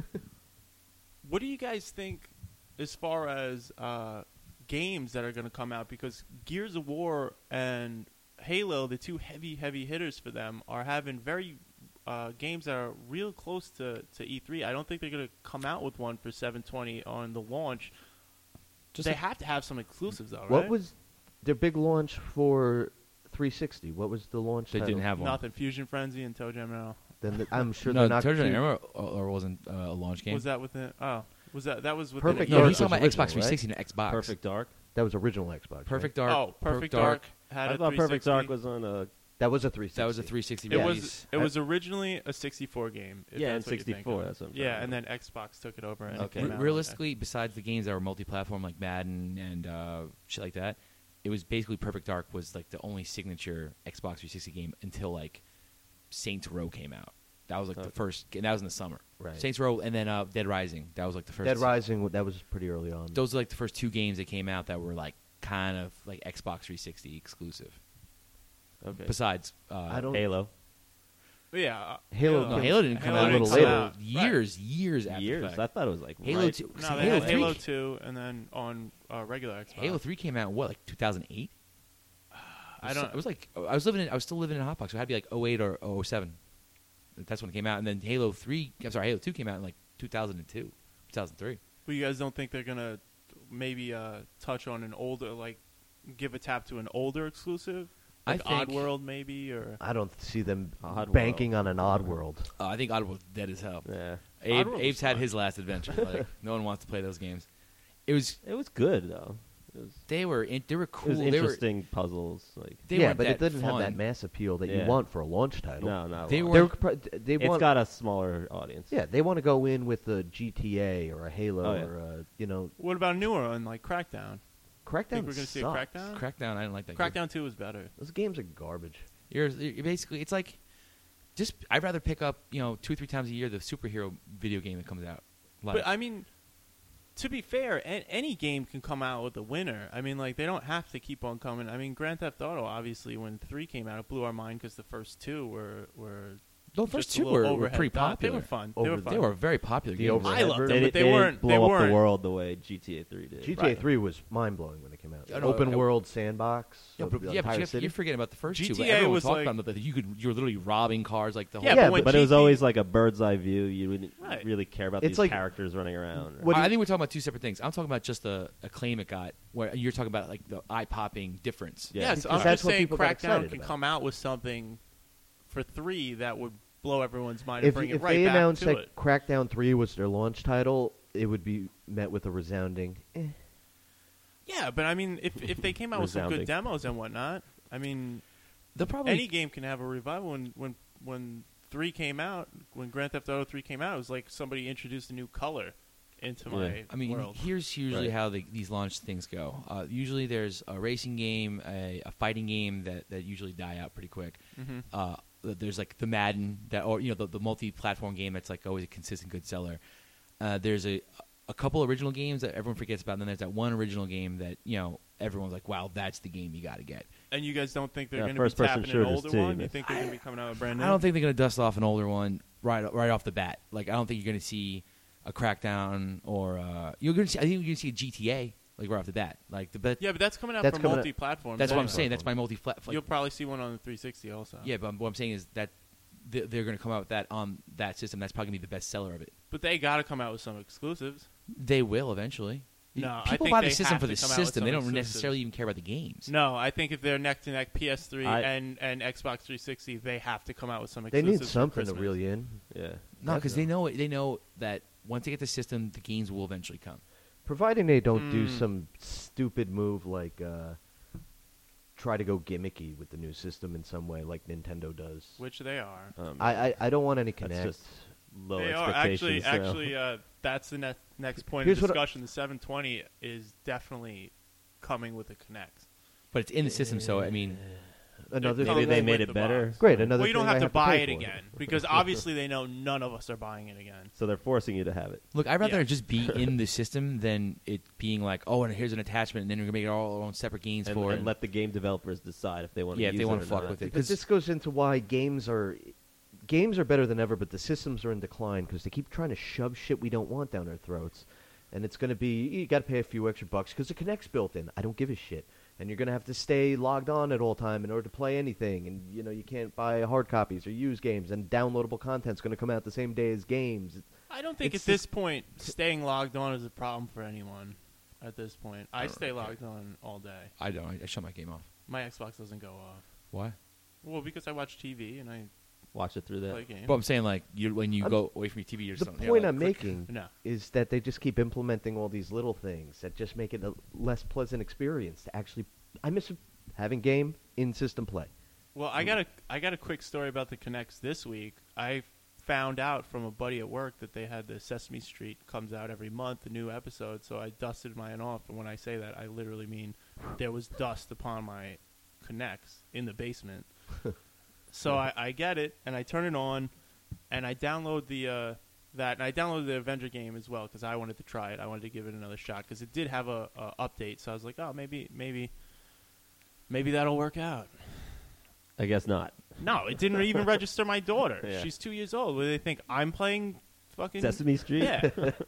what do you guys think as far as uh, games that are going to come out? Because Gears of War and Halo, the two heavy, heavy hitters for them, are having very uh, games that are real close to, to E three. I don't think they're going to come out with one for seven twenty on the launch. Just they like- have to have some exclusives, though, right? What was their big launch for three sixty? What was the launch? They title? didn't have one. Nothing. Fusion Frenzy and Toe Jam now. Then the, I'm sure no, they're not. Trojan too- Arrow or, or wasn't uh, a launch game. Was that within? Oh, was that that was within? Perfect a no, year? Dark he's talking about was Xbox original, three sixty and Xbox. Perfect Dark. That was original Xbox. Perfect right? Dark. Oh, Perfect Dark had I a thought Perfect 360. Dark was on a. That was a three sixty. That was a three sixty It release. was it was originally a sixty-four game. If Yeah, and that's what you're thinking sixty-four, of. that's what I'm Yeah, trying and to then Xbox took it over. And Okay. it Re- came out realistically, besides the games that were multi-platform like Madden and uh, shit like that, it was basically Perfect Dark was like the only signature Xbox three sixty game until like Saints Row came out. That was like Okay. the first. And that was in the summer. Right. Saints Row and then uh, Dead Rising. That was like the first. Dead Rising. That was pretty early on. Those are like the first two games that came out that were like kind of like Xbox three sixty exclusive. Okay. Besides, uh, I don't. Halo. But yeah, uh, Halo no, came- Halo didn't come Halo out didn't until come out. years, years after the Years. fact. I thought it was like Halo right. two. No, they Halo had three. Halo two, and then on uh, regular Xbox. Halo three came out in what, like two thousand eight? I don't. It was like I was living in. I was still living in Hotbox, so it had to be like oh eight or oh seven. That's when it came out, and then Halo three. I'm sorry, Halo two came out in like two thousand two, two thousand three. But you guys don't think they're gonna maybe uh, touch on an older, like, give a tap to an older exclusive, I like think- Oddworld maybe, or I don't see them Oddworld. banking on an odd world. Uh, I think Oddworld's dead as hell. Yeah. Abe, Oddworld was Abe's had fun. his last adventure. Like no one wants to play those games. It was It was good though. It was. they were in, they were It cool. was They were interesting puzzles. Like. they yeah, weren't but it that didn't have fun. that mass appeal that you Yeah. want for a launch title. No, no. They well, were- They were. pro- They It's want. got a smaller audience. Yeah, they want to go in with a G T A or a Halo Oh, yeah. or a, you know, what about newer one like Crackdown? Crackdown. Think we're gonna see a sucks. Crackdown? Crackdown. I didn't like that. game. Crackdown two is better. Those games are garbage. You're, you're basically it's like just I'd rather pick up you know two or three times a year the superhero video game that comes out. Like, But I mean, to be fair, a- any game can come out with a winner. I mean, like they don't have to keep on coming. I mean, Grand Theft Auto, obviously, when three came out, it blew our mind because the first two were were the first just a two little were, were overhead pretty dot. popular. They were fun. Over they were the- fun. They were very popular The games. overhead I loved version. them, They, but they they weren't- didn't they blow up weren't- the world the way G T A three did. G T A Right. three was mind blowing when it came out. I know, Open I- world sandbox. Yeah, of but, the yeah, but entire you have, city. you're forgetting about the first two. G T A But everyone was talked like- about that you could you were literally robbing cars like the whole. Yeah, Yeah, but, when But it was G T A always like a bird's eye view. You wouldn't Right. really care about It's these like- characters running around. What do I you- think we're talking about two separate things. I'm talking about just the acclaim it got, where you're talking about like the eye popping difference. Yeah. Yes, Because I'm that's just what saying people got Crackdown excited can about. come out with something for three that would blow everyone's mind if and bring if it right they back announced to that it. Crackdown three was their launch title, it would be met with a resounding. Eh. Yeah, but I mean, if if they came out with some Resounding. good demos and whatnot, I mean, The probably any game can have a revival. When when when three came out, when Grand Theft Auto three came out, it was like somebody introduced a new color into my Yeah. I mean, world. here's usually Right. how the, these launch things go. Uh, usually, there's a racing game, a, a fighting game that, that usually die out pretty quick. Mm-hmm. Uh, there's like the Madden that, or you know, the, the multi-platform game that's like always a consistent good seller. Uh, there's a a couple original games that everyone forgets about, and then there's that one original game that you know everyone's like, "Wow, that's the game you got to get." And you guys don't think they're Yeah, going to be first-person tapping an shooters, older too, one? You man. think they're going to be coming out with brand new? I don't think they're going to dust off an older one right right off the bat. Like I don't think you're going to see a Crackdown or uh, you're going to see. I think you're going to see a G T A like right off the bat. Like the bet. Yeah, but that's coming out That's for coming out- multi-platform. That's what I'm anyway. saying. That's my multi-plat. You'll Like, probably see one on the three sixty also. yeah, but what I'm saying is that th- they're going to come out with that on that system. That's probably going to be the best seller of it. But they got to come out with some exclusives. They will eventually. No, I People think buy they the system have for to the come out with system. some They don't exclusives. necessarily even care about the games. No, I think if they're neck to neck P S three I- and, and Xbox three sixty, they have to come out with some They exclusives. need for something to Christmas. reel you in. Yeah. No, because they Definitely. know they know that once they get the system, the games will eventually come. Providing they don't do Mm. some stupid move like uh, try to go gimmicky with the new system in some way, like Nintendo does. Which they are. Um, I, I, I don't want any that's Connect. just low They are actually expectations. so- actually. Uh, that's the ne- next point Here's of what I- discussion. The seven twenty is definitely coming with a Connect. But it's in the system, so I mean, Another It Maybe comes they thing. made with it the better. box. Great, another Well, you don't thing have I to have buy pay it for. again because obviously they know none of us are buying it again. So they're forcing you to have it. look, I'd rather Yeah. just be in the system than it being like, oh, and here's an attachment, and then we're gonna make it all our own separate games And, for and it. let the game developers decide if they want to Yeah, use if they it wanna or fuck not. with it. But this goes into why games are games are better than ever, but the systems are in decline because they keep trying to shove shit we don't want down our throats. And it's going to be you got to pay a few extra bucks because the Connect's built in. I don't give a shit. And you're going to have to stay logged on at all time in order to play anything. And you know you can't buy hard copies or use games. And downloadable content's going to come out the same day as games. I don't think It's at this point staying logged on is a problem for anyone. At this point, I, don't stay really logged on all day. I don't. I, I shut my game off. My Xbox doesn't go off. Why? Well, because I watch T V and I Watch it through that. play games. Well, I'm saying like you when you I'm- go away from your T V or The something. point you're I'm like, making No. is that they just keep implementing all these little things that just make it a less pleasant experience to actually. I miss having game in system play. Well, I got a I got a quick story about the Connects this week. I found out from a buddy at work that they had the Sesame Street comes out every month, a new episode. So I dusted mine off, and when I say that, I literally mean there was dust upon my Connects in the basement. So I, I get it, and I turn it on, and I download the uh, that, and I downloaded the Avenger game as well because I wanted to try it. I wanted to give it another shot because it did have a, a update. So I was like, oh, maybe, maybe, maybe that'll work out. I guess not. No, it didn't even register my daughter. Yeah. She's two years old. What do they think? I'm playing fucking Sesame Street? Yeah.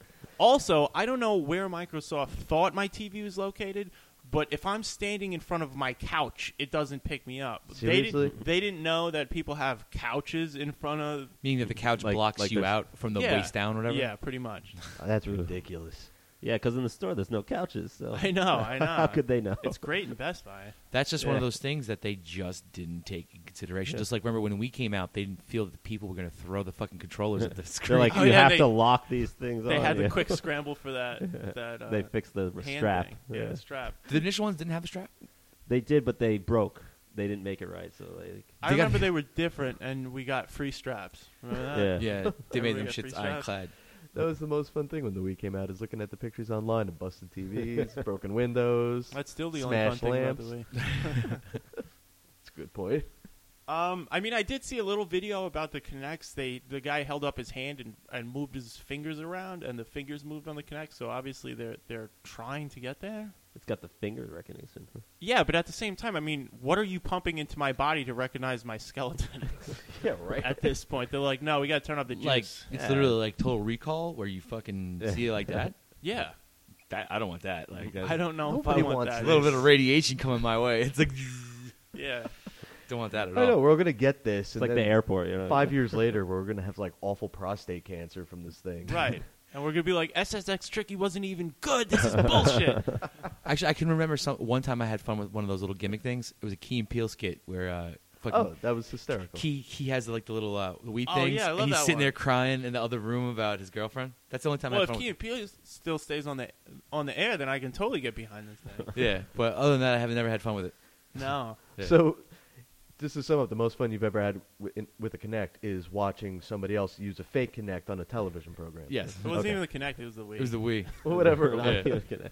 Also, I don't know where Microsoft thought my T V was located, but if I'm standing in front of my couch, it doesn't pick me up. They Seriously? didn't, they didn't know that people have couches in front of. Meaning that the couch Like- blocks like you the- out from the Yeah. waist down, or whatever. Yeah, pretty much. That's ridiculous. Yeah, because in the store there's no couches. So I know, I know. How could they know? It's great in Best Buy. That's just one of Yeah. those things that they just didn't take in consideration. Yeah. Just like remember when we came out, they didn't feel that the people were going to throw the fucking controllers at the They're screen. like, Oh, you yeah, have they- to lock these things They on. had yeah. the quick scramble for that. that uh, They fixed the hand strap. thing. Yeah, the strap. the initial ones didn't have a strap. They did, but they broke. They didn't make it right, so they. I They got- remember they were different, and we got free straps. Remember that? Yeah. Yeah, they made Remember them we got free shits straps? ironclad. That was the most fun thing when the Wii came out, is looking at the pictures online of busted T Vs, broken windows. That's still the only fun Smash thing about lamps. the Wii. That's a good point. Um, I mean, I did see a little video about the Kinects. They the guy held up his hand and, and moved his fingers around, and the fingers moved on the Kinect. So obviously they're they're trying to get there. It's got the finger recognition. Yeah, but at the same time, I mean, what are you pumping into my body to recognize my skeleton? Yeah, right. At this point, they're like, no, we got to turn up the juice. Like it's Yeah. literally like Total Recall, where you fucking Yeah. see it like that. yeah, That I don't want that. Like that's I don't know Nobody if I want wants that. a little bit of radiation coming my way. It's like Yeah, don't want that at I all. know, we're going to get this. It's and like then the airport, you know. Five years later, we're going to have like awful prostate cancer from this thing. right. And we're gonna be like, S S X Tricky wasn't even good. This is bullshit. Actually, I can remember some one time I had fun with one of those little gimmick things. It was a Key and Peele skit where uh, fucking Oh, that was hysterical. Key he has like the little uh, the weed Oh, things, yeah, I love and he's that sitting one. there crying in the other room about his girlfriend. That's the only time Well, I if had fun. Key with and Peele still stays on the on the air, then I can totally get behind this thing. Yeah, but other than that, I have never had fun with it. No. Yeah. So, just to sum up, the most fun you've ever had w- in, with a Kinect is watching somebody else use a fake Kinect on a television program. Yes, It wasn't Okay. even the Kinect, it was the Wii. it was the Wii. Well, whatever. it Not was. Yeah. even gonna-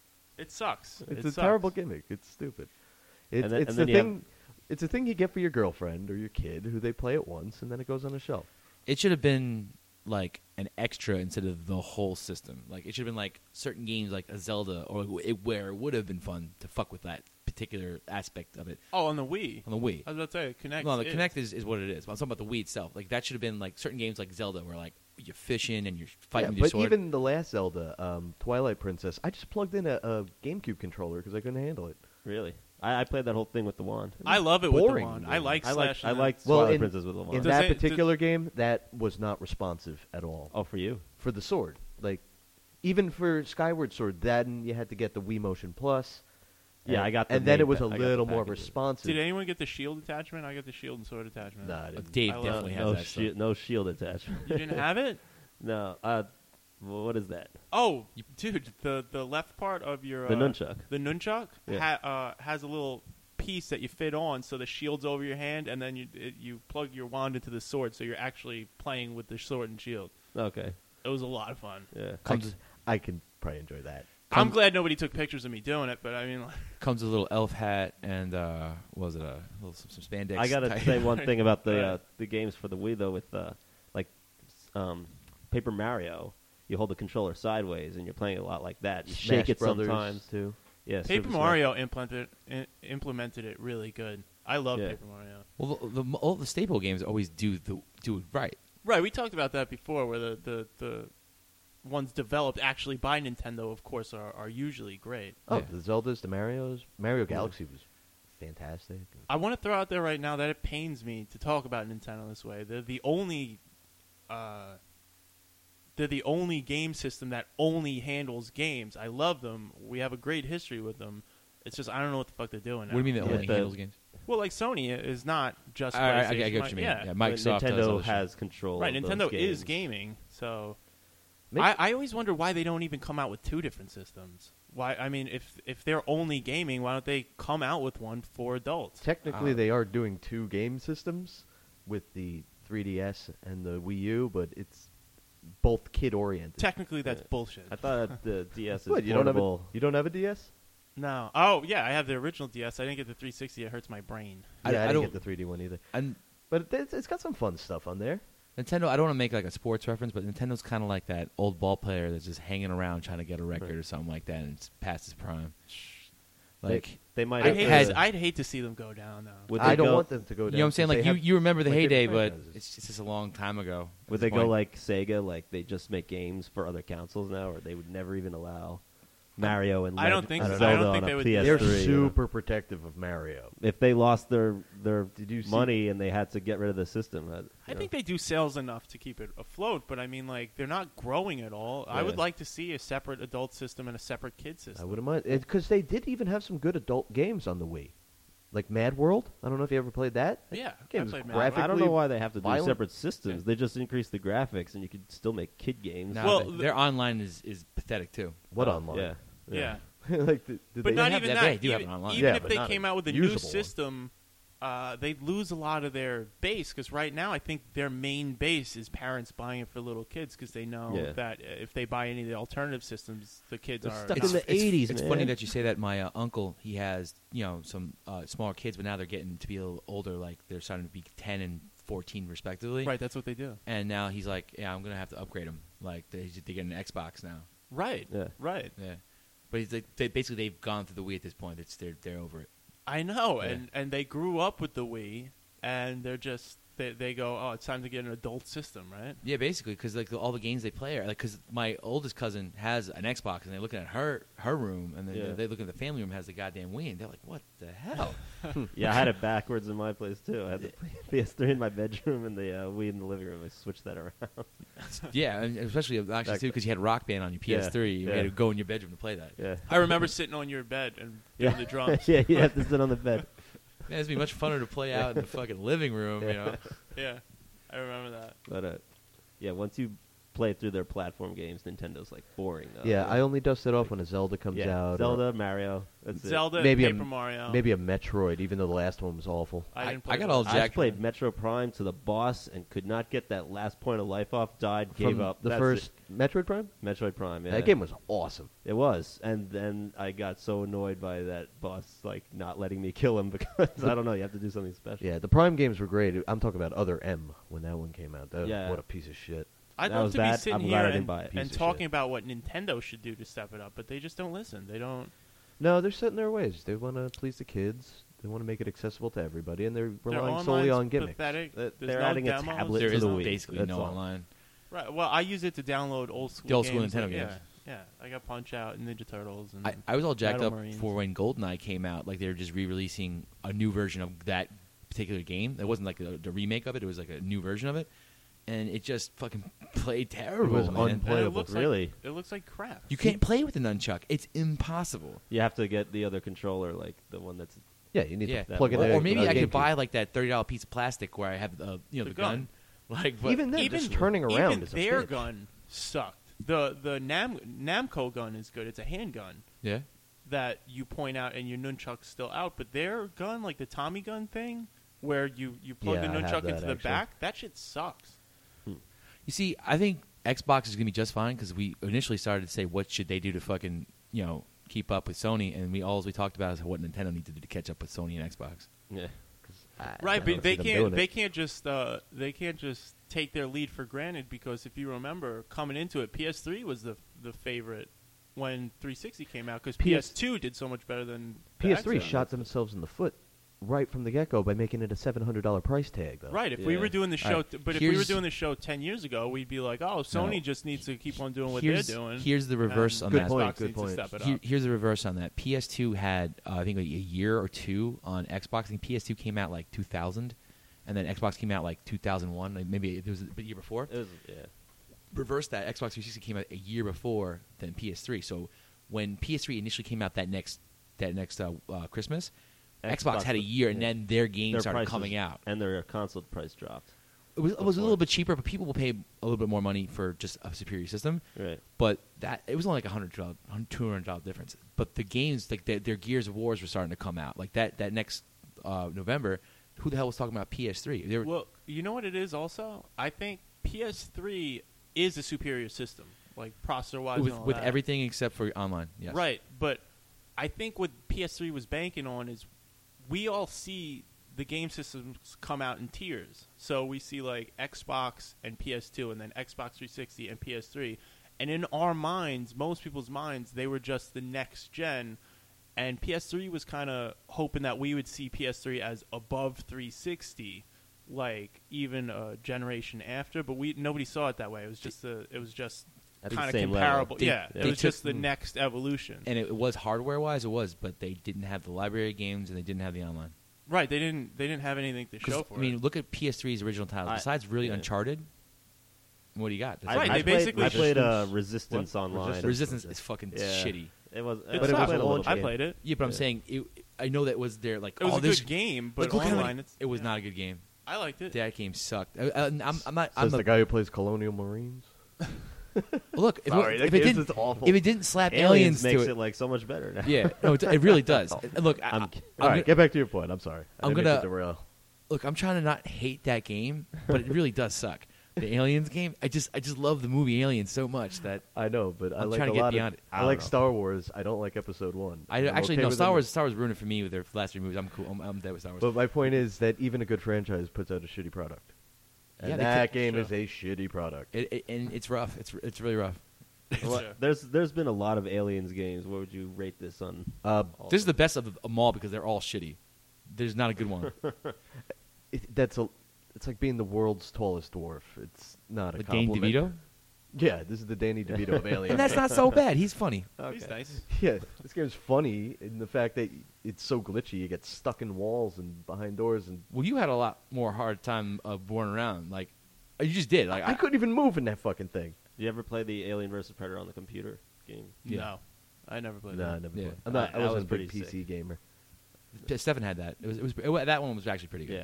It sucks. It's It a sucks. terrible gimmick. It's stupid. It's, And then- it's and the then you have- thing. It's a thing you get for your girlfriend or your kid who they play it once and then it goes on a shelf. It should have been like an extra instead of the whole system. Like it should have been like certain games like a Zelda, or it, where it would have been fun to fuck with that particular aspect of it Oh, on the Wii. on the Wii. I was about to say, Kinect. No, the is. Kinect is, is what it is. But I'm talking about the Wii itself. Like that should have been like certain games like Zelda, where like you're fishing and you're fighting Yeah, with your but sword. even the last Zelda, um, Twilight Princess, I just plugged in a, a GameCube controller because I couldn't handle it. Really, I, I played that whole thing with the wand. I love it with the boring. wand. I like I like slashing I it. like Well, Twilight in- Princess with the In wand. Does that it- particular game, that was not responsive at all. Oh, for you. For the sword, like even for Skyward Sword, then you had to get the Wii Motion Plus. Yeah, and, I got the and then main it was pa- a I got the little more packages. responsive. Did anyone get the shield attachment? I got the shield and sword attachment. Nah, I Uh, didn't. Dave I love definitely it. has no, that shi- stuff. no shield attachment. You didn't have it? No. Uh, well, what is that? Oh, dude, the the left part of your The uh, nunchuck. the nunchuck Yeah. ha- uh, has a little piece that you fit on, so the shield's over your hand, and then you it, you plug your wand into the sword, so you're actually playing with the sword and shield. Okay. It was a lot of fun. Yeah. Comes I can probably enjoy that. I'm Come- glad nobody took pictures of me doing it, but I mean, like, comes with a little elf hat and uh, what was it a little some, some spandex. I gotta type- say one thing about the Right. uh, the games for the Wii though, with uh, like um, Paper Mario. You hold the controller sideways, and you're playing a lot like that. You Smash shake it Brothers sometimes. too. Yeah, Paper Super Smash. Mario implemented i- implemented it really good. I love Yeah. Paper Mario. Well, the, the, all the staple games always do the do it right. Right, we talked about that before, where the the, the ones developed actually by Nintendo, of course, are, are usually great. Oh, Yeah. the Zeldas, the Marios, Mario Galaxy was fantastic. I want to throw out there right now that it pains me to talk about Nintendo this way. They're the only, uh, they're the only game system that only handles games. I love them. We have a great history with them. It's just I don't know what the fuck they're doing. What do you mean that Yeah, only the- handles games? Well, like Sony is not just. I, I, I, PlayStation. get what you mean. Yeah, Yeah, But Microsoft does Nintendo other shit. has control. right. of Nintendo those games. is gaming, so Make- I, I always wonder why they don't even come out with two different systems. Why? I mean, if if they're only gaming, why don't they come out with one for adults? Technically, Uh, they are doing two game systems with the three D S and the Wii U, but it's both kid oriented. Technically, that's Yeah. bullshit. I thought the D S is What, you don't have a portable. you don't have a D S? No. Oh, yeah, I have the original D S. I didn't get the three sixty. It hurts my brain. I- yeah, I, I didn't don't- get the three D one either. And But it's, it's got some fun stuff on there. Nintendo, I don't want to make like a sports reference, but Nintendo's kind of like that old ball player that's just hanging around trying to get a record Right. or something like that, and it's past his prime. They- Like, they might. I'd have hate, had- to, I'd hate to see them go down, though. Would I they don't go- want them to go down. you know what I'm saying? 'cause Like they you, have you remember the my heyday, favorite but franchises. it's, it's just a long time ago. at Would this they go point. like Sega, like they just make games for other consoles now, or they would never even allow Mario and I don't Leg- think and so. Zelda I don't on think a they would- P S They're three, you know? super protective of Mario. If they lost their their Did you see- money and they had to get rid of the system, uh, I you think know. they do sales enough to keep it afloat, but I mean, like, they're not growing at all. I Yeah. would like to see a separate adult system and a separate kid system. I wouldn't mind because they did even have some good adult games on the Wii, like Mad World. I don't know if you ever played that. Yeah, Game I was played Mad graphic- World. I don't know why they have to do violent. separate systems. They just increase the graphics, and you could still make kid games. Nah, Well, th- the- their online is, is pathetic too. What Oh, online? Yeah, Yeah. like, did, did But they not have even that- that. they do have even it online. even Yeah, if but they not came a out with a new usable one. system, uh, they'd lose a lot of their base because right now I think their main base is parents buying it for little kids because they know Yeah. that if they buy any of the alternative systems, the kids They're are stuck it's- in the it's, eighties, It's man. funny that you say that. My uh, uncle, he has you know some uh, smaller kids, but now they're getting to be a little older. Like they're starting to be ten and fourteen respectively. right. That's what they do. And now he's like, yeah, I'm gonna have to upgrade them. Like they they get an Xbox now. Right. Yeah. Right. Yeah. But he's like, they, basically they've gone through the Wii at this point. It's they're they're over it. I know, Yeah. and and they grew up with the Wii, and they're just they they go, oh, it's time to get an adult system, right? Yeah, basically, because like the, all the games they play are like because my oldest cousin has an Xbox and they're looking at her her room and then Yeah. they look at the family room has the goddamn Wii and they're like, what the hell? Yeah, I had it backwards in my place too. I had the P S three in my bedroom and the uh, Wii in the living room. I switched that around. Yeah, and especially actually Back- too because you had Rock Band on your P S three. You Yeah, had yeah. to go in your bedroom to play that. Yeah, I remember sitting on your bed and doing yeah, the drums. yeah, you have to sit on the bed. Man, it'd be much funner to play out in the fucking living room. You know, Yeah, I remember that. But uh, yeah, once you play through their platform games, Nintendo's like boring. Though. Yeah, I only dust it off when a Zelda comes yeah, out. or Zelda, Mario. That's Zelda, Maybe a- and Paper Mario. maybe a Metroid, even though the last one was awful. I, I- didn't play I got those. all it. I Jack- played Metro Prime to the boss and could not get that last point of life off. Died, gave From up. the That's first it. Metroid Prime. Metroid Prime. Yeah, That game was awesome. It was, and then I got so annoyed by that boss, like not letting me kill him because I don't know. You have to do something special. Yeah, the Prime games were great. I'm talking about Other M when that one came out. That, Yeah. What a piece of shit. I'd that love was to be bad. sitting I'm here glad I and, didn't buy it. and Piece of talking shit. about what Nintendo should do to step it up, but they just don't listen. They don't. No, they're set in their ways. They want to please the kids. They want to make it accessible to everybody, and they're Their relying solely online's on gimmicks. Pathetic. That- There's they're no adding a demos. tablet there to is the Wii. basically That's no all. online. Right. Well, I use it to download old school The old school games. Nintendo like, games. Yeah, yeah. I got Punch Out and Ninja Turtles. And I, I was all jacked Battle up Marines. for when GoldenEye came out. Like they were just re-releasing a new version of that particular game. It wasn't like a, the remake of it. It was like a new version of it. and it just fucking played terrible. was man. And it Playable, looks really? Like, it looks like crap. You can't play with the nunchuck. It's impossible. You have to get the other controller, like the one that's. Yeah, you need Yeah, to plug it or, in. or maybe uh, I could GameCube. buy like that thirty dollar piece of plastic where I have the you know The the, gun. gun. Like, but Even then, even just turning around even is a their bitch. gun sucked. The the Nam Namco gun is good. It's a handgun yeah, that you point out and your nunchuck's still out. But their gun, like the Tommy gun thing, where you, you plug Yeah, the I have nunchuck that, into the actually. back, that shit sucks. you see, I think Xbox is gonna be just fine because we initially started to say what should they do to fucking you know keep up with Sony, and we all we talked about is what Nintendo needs to do to catch up with Sony and Xbox. Yeah. I- Right, I but don't they see them can't doing it. they can't just uh, they can't just take their lead for granted because if you remember coming into it, P S three was the the favorite when three sixty came out because P S P S two did so much better than the P S three Xbox. shot themselves in the foot right from the get-go by making it a seven hundred dollar price tag, though. Right, if we Yeah. were doing the All show, right, t- but if we were here's- doing the show ten years ago, we'd be like, "Oh, Sony No. just needs to keep on doing what here's, they're doing." Here's the reverse and on Good that. point, Xbox good needs to point. step it Here- up. here's the reverse on that. P S two had, uh, I think, like a year or two on Xbox. I think P S two came out like two thousand, and then Xbox came out like two thousand one. Like maybe it was the year before. It was, yeah. Reverse that. Xbox three sixty came out a year before than P S three. So when P S three initially came out that next that next uh, uh, Christmas, Xbox, Xbox had a was- year, and yeah. then their games Their started prices- coming out. and their console price dropped. It was, it was a before. little bit cheaper, but people will pay a little bit more money for just a superior system. Right. But that it was only like a hundred dollar, two hundred dollar difference. But the games, like their, their Gears of Wars, were starting to come out. Like that that next uh, November, who the hell was talking about P S three? They were, Well, you know what it is. Also, I think P S three is a superior system, like processor wise, with with that. everything except for online. Yes. Right, but I think what P S three was banking on is we all see the game systems come out in tiers. So we see like Xbox and P S two, and then Xbox three sixty and P S three. And in our minds, most people's minds, they were just the next gen. And P S three was kind of hoping that we would see P S three as above three sixty, like even a generation after. But we nobody saw it that way. It was just a, it was just At the kind of same level. comparable. They- yeah, they it was took- just the next evolution. And it, it was hardware wise, it was, but they didn't have the library games and they didn't have the online. Right, they didn't. They didn't have anything to 'Cause, show for I mean, it. look at P S three's original titles. I- Besides, really, yeah. Uncharted. What do you got? That's I, Right, it. I they played, basically I played uh, Resistance. Resistance What? online. Resistance. Resistance is fucking Yeah. shitty. It was. It but it was sucked. played a little I bit. played it. Yeah, but I'm Yeah. saying it, I know that was their like. It was oh, a this good game, but like, look how many- online, it's, it was yeah. not a good game. I liked it. That game sucked. I, I, I'm, I'm not. I'm Says a, the guy who plays Colonial Marines. look, if, Sorry, it, that if it game didn't, is awful. if it didn't slap Aliens, aliens, makes to it. it, like so much better now. yeah, no, it, it really does. Look, I, I'm I, kidding. All I'm right, gonna- get back to your point. I'm sorry. I I'm didn't mean gonna- to derail. look, I'm trying to not hate that game, but it really does suck. The Aliens game, I just, I just love the movie Aliens so much that I know, but I I'm like trying to a get lot beyond of. it. I, I don't like know. Star Wars. I don't like Episode One. I I'm actually okay no with Star them. Wars. Star Wars ruined it for me with their last three movies. I'm cool. I'm, I'm dead with Star Wars. But my point is that even a good franchise puts out a shitty product, and Yeah, they that could- game sure. is a shitty product. it, it, and it's rough. It's it's really rough. Well, Sure. there's there's been a lot of Aliens games. What would you rate this on? Uh, all This is of the best of them all because they're all shitty. There's not a good one. it, that's a. It's like being the world's tallest dwarf. It's not a With Dane compliment. DeVito, Yeah, this is the Danny DeVito of Aliens. and that's not so bad. He's funny. them? He's Okay. nice. Yeah, this game's funny in the fact that it's so glitchy. You get stuck in walls and behind doors, and Well, you had a lot more hard time of born around. Like you just did. Like I, couldn't even move in that fucking thing. You ever play the Alien versus Predator on the computer game? Yeah. No, I never played No, I that. never. Yeah. played. I'm not. That I wasn't was a big pretty P C sick. gamer. Stefan had that. It was, it was it, that one was actually pretty good. Yeah.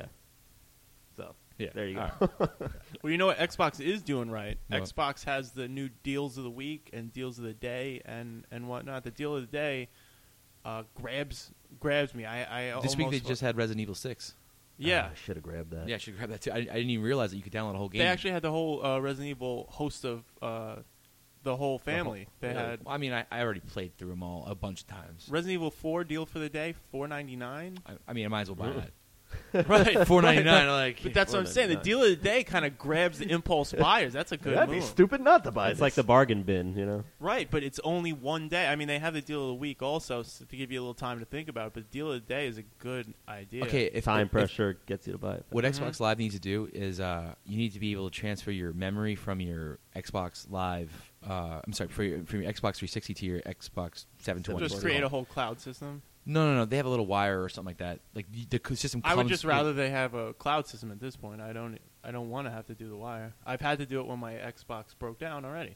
So Yeah. there you go. All right. Well, you know what Xbox is doing right. What? Xbox has the new deals of the week and deals of the day and, and whatnot. The deal of the day uh, grabs grabs me. I, I This week they almost- just had Resident Evil six. yeah. I should have grabbed that. Yeah, I should grab that too. I, I didn't even realize that you could download a whole game. They actually had the whole uh, Resident Evil host of uh, the whole family. They Really? had Well, I mean, I, I already played through them all a bunch of times. Resident Evil four deal for the day, four ninety nine. I, I mean, I might as well buy that. Right, Four ninety nine. Like, But that's what I'm saying. The deal of the day kind of grabs the impulse buyers. That's a good That'd move. be stupid not to buy It's this. like the bargain bin, you know. Right, but it's only one day. I mean, they have the deal of the week also so to give you a little time to think about it. But the deal of the day is a good idea. okay, if Time if- pressure gets you to buy it. What Mhm. Xbox Live needs to do is uh, you need to be able to transfer your memory from your Xbox Live. Uh, I'm sorry, for your, from your Xbox three sixty to your Xbox seven twenty. Just create a whole cloud system. No, no, no. They have a little wire or something like that. Like the c- system. I would comes- just rather they have a cloud system at this point. I don't. I don't want to have to do the wire. I've had to do it when my Xbox broke down already.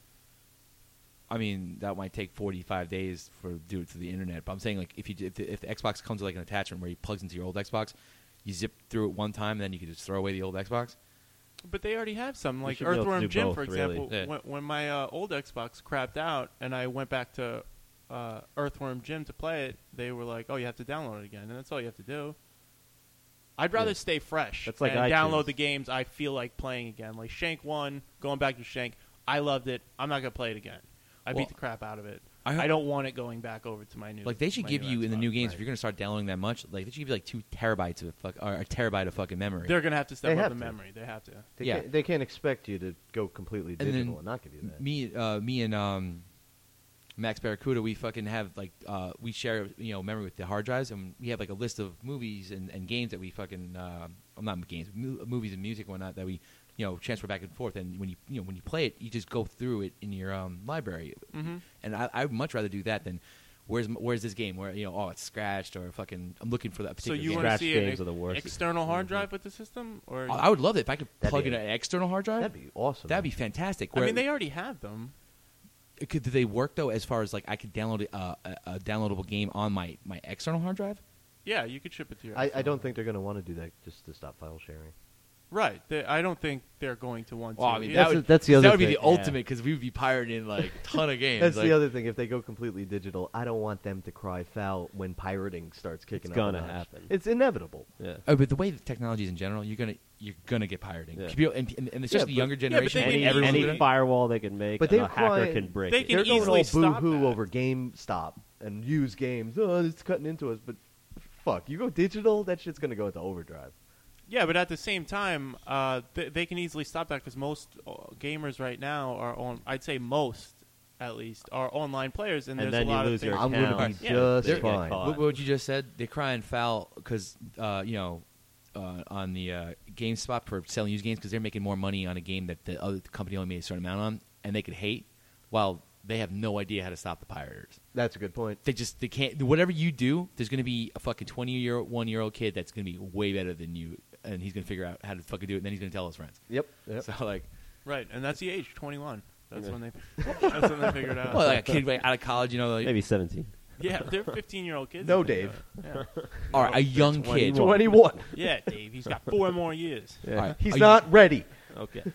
I mean, that might take forty-five days for do it to the internet. But I'm saying, like, if you if the, if the Xbox comes with like an attachment where you plugs into your old Xbox, you zip through it one time, and then you can just throw away the old Xbox. But they already have some, like should be able to Earthworm do Jim, both, for really. example. Yeah. When, when my uh, old Xbox crapped out and I went back to uh, Earthworm Jim to play it, they were like, "Oh, you have to download it again," and that's all you have to do. I'd rather Yeah. stay fresh That's like and iTunes. download the games I feel like playing again. Like Shank one, going back to Shank, I loved it. I'm not gonna play it again. I Well, beat the crap out of it. I, I don't want it going back over to my new. Like they should my give new you in the Xbox. new games right. if you're gonna start downloading that much. Like they should give you like two terabytes of fuck or a terabyte of fucking memory. They're gonna have to step They up have the to. memory. They have to. They, Yeah. can't, they can't expect you to go completely And then digital and not give you that. me, uh, me and um, Max Barracuda, we fucking have like uh, we share you know memory with the hard drives, and we have like a list of movies and, and games that we fucking uh, well, not games, mo- movies and music and whatnot that we you know transfer back and forth. And when you you know when you play it, you just go through it in your um, library. Mm-hmm. And I I'd much rather do that than where's m- where's this game where you know oh it's scratched or fucking I'm looking for that So particular you game. want to Scratch see games an are the worst. external hard Mhm. drive with the system, or I I would love it if I could That'd plug be- in an external hard drive. That'd be awesome. That'd be fantastic. I Where- mean, they already have them. Could, do they work though? As far as like, I could download uh, a, a downloadable game on my, my external hard drive. Yeah, you could ship it to your. I, I external. don't think they're going to want to do that just to stop file sharing. Right. They, I don't think they're going to want Well, to. I mean, Yeah. that That's would the- that's the that other would be thing, the yeah. ultimate because we would be pirating like a ton of games. That's like, the other thing. If they go completely digital, I don't want them to cry foul when pirating starts kicking It's up. a gonna notch. happen. It's inevitable. Yeah. Oh, but the way the technology is in general, you're gonna you're gonna get pirating. Yeah. People, and, and, and especially Yeah, the but- younger yeah, but generation. they when can Any, everyone's any doing it. firewall they can make, But a they're hacker crying- can break They it. can They're going easily all stop boo-hoo that. over GameStop and use games. Oh, it's cutting into us. But fuck, you go digital, that shit's going to go into overdrive. Yeah, but at the same time, uh, th- they can easily stop that because most uh, gamers right now are on. I'd say most, at least, are online players, and, And there's then a you lot lose of your things. I'm going to accounts. be Yeah, just they get fine. caught. What, what you just said? They're crying foul because uh, you know uh, on the uh, GameSpot for selling used games because they're making more money on a game that the other company only made a certain amount on, and they could hate while they have no idea how to stop the pirates. That's a good point. They just they can't. Whatever you do, there's going to be a fucking twenty year one year old kid that's going to be way better than you, and he's going to figure out how to fucking do it, and then he's going to tell his friends. Yep. yep. So like, Right, and that's the age, twenty-one. That's Yeah. when they. That's when they figured out. well, like a kid like, out of college, you know, like, Maybe seventeen. Yeah, they're fifteen-year-old kids. No, that figure Dave. it out. Yeah. or a young kid. twenty-one. Yeah, Dave. He's got four more years. Yeah. All right. He's A- not ready. Okay.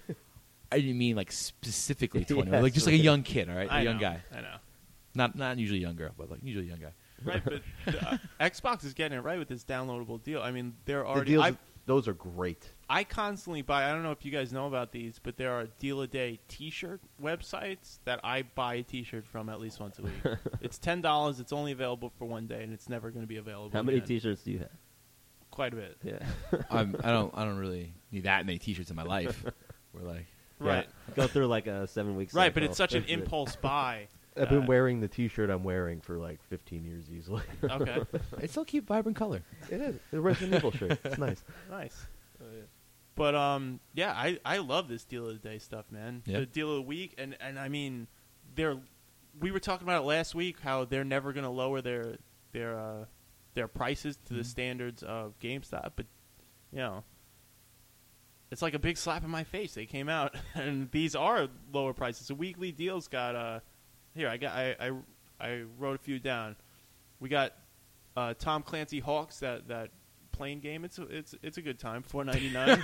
I didn't mean like specifically twenty, Yes, like just like a okay. young kid, all right, I a young know, guy, I know. not not usually a young girl, but like usually a young guy. Right, but the, uh, Xbox is getting it right with this downloadable deal. I mean, they're The already. deals, I, those are great. I constantly buy. I don't know if you guys know about these, but there are deal a day T-shirt websites that I buy a T-shirt from at least once a week. It's ten dollars. It's only available for one day, and it's never going to be available. How many again. T-shirts do you have? Quite a bit. Yeah. I'm, I don't I don't really need that many T-shirts in my life. We're like, Right. Yeah. Go through like a seven week. Right, but cycle. it's such an That's it. impulse buy. I've been that- wearing the T-shirt I'm wearing for like fifteen years easily. Okay, it's still keep vibrant color. It is. The Resident Evil shirt. It's nice. nice. But um, yeah, I, I love this deal of the day stuff, man. Yeah. The deal of the week, and, and I mean, they're we were talking about it last week how they're never going to lower their their uh, their prices to the standards of GameStop, but you know, it's like a big slap in my face. They came out, and these are lower prices. The weekly deals got uh, here I got I I, I wrote a few down. We got uh, Tom Clancy Hawks that that. Plane game. It's a, it's it's a good time. Four ninety nine.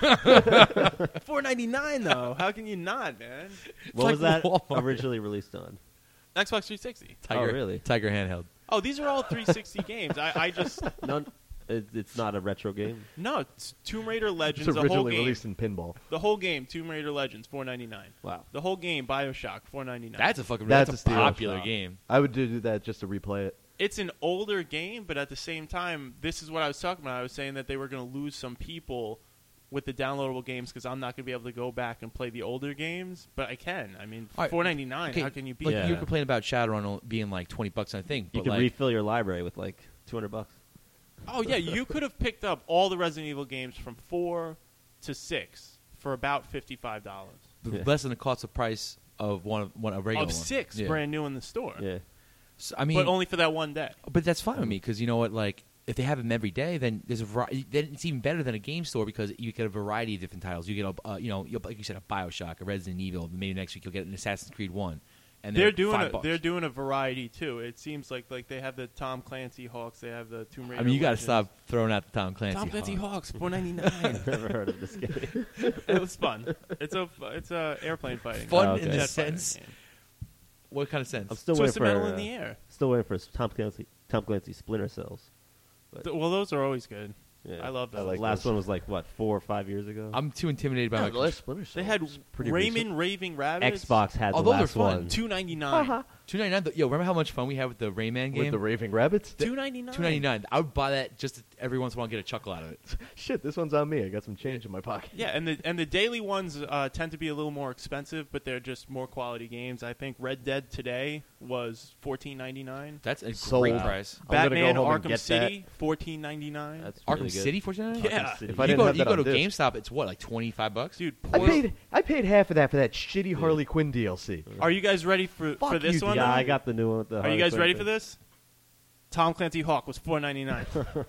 Four ninety nine though. How can you not, man? What like was that Walmart. originally released on? Xbox three sixty. Tiger, really? Tiger handheld. Oh, these are all three sixty games. I, I just None. It, it's not a retro game. no. It's Tomb Raider Legends. It's The whole originally game. released in pinball. The whole game. Tomb Raider Legends. Four ninety nine. Wow. The whole game. Bioshock. Four ninety nine. That's a fucking That's that's, a a steal. popular game. I would do that just to replay it. It's an older game, but at the same time, this is what I was talking about. I was saying that they were going to lose some people with the downloadable games because I'm not going to be able to go back and play the older games, but I can. I mean, All right, four ninety nine. okay, How can you beat Like Yeah. that? you were complaining about Shadowrun being like twenty bucks on a thing, You but can like, refill your library with like two hundred bucks. Oh yeah, you could have picked up all the Resident Evil games from four to six for about fifty five dollars. Yeah. less than the cost of price of one of one a regular Of one. six, Yeah. brand new in the store. Yeah. So, I mean, but only for that one day. But that's fine with me because you know what? Like, if they have them every day, then there's a variety. Then it's even better than a game store because you get a variety of different titles. You get a, uh, you know, you'll, like you said, a Bioshock, a Resident Evil. Maybe next week you'll get an Assassin's Creed One. And They're they're doing five a, bucks. they're doing a variety too. It seems like like they have the Tom Clancy Hawks. They have the Tomb Raider. I mean, you got to Legends. stop throwing out the Tom Clancy. Tom Clancy Hawk. Hawks, four ninety nine. Never heard of this game. It was fun. It's a it's a airplane fighting. Fun Oh, game. in the Jet fighting sense- game. What kind of sense? I'm still Twisted waiting Metal for in the uh, air. still waiting for Tom Clancy. Tom Clancy Splinter Cells. Th- Well, those are always good. Yeah. I love The those. like last those. one was like what four or five years ago. I'm too intimidated by Yeah, my. the last Splinter They Cell had was pretty Raymond recent. Raving Rabbits. Xbox had Oh, the those are last fun. one. two ninety nine. Two ninety nine. Yo, remember how much fun we had with the Rayman game? with the Raving Rabbits. Two ninety nine. Two ninety nine. I would buy that just to every once in a while and get a chuckle out of it. Shit, this one's on me. I got some change in my pocket. Yeah, and the and the daily ones uh, tend to be a little more expensive, but they're just more quality games. I think Red Dead today was fourteen ninety nine. That's a Sold. great price. I'm gonna go Batman home and Arkham get City fourteen ninety nine. That's Arkham really good. City fourteen ninety nine. Yeah. Arkham City. If I You didn't go, have you that go on to disc. GameStop. It's what, like twenty five bucks, Dude, I poor- paid I paid half of that for that shitty Harley Quinn D L C. Are you guys ready for Fuck for this you, one? Yeah, I got the new one. With the Are Harley you guys Quinn ready thing. for this? Tom Clancy Hawk was four ninety nine.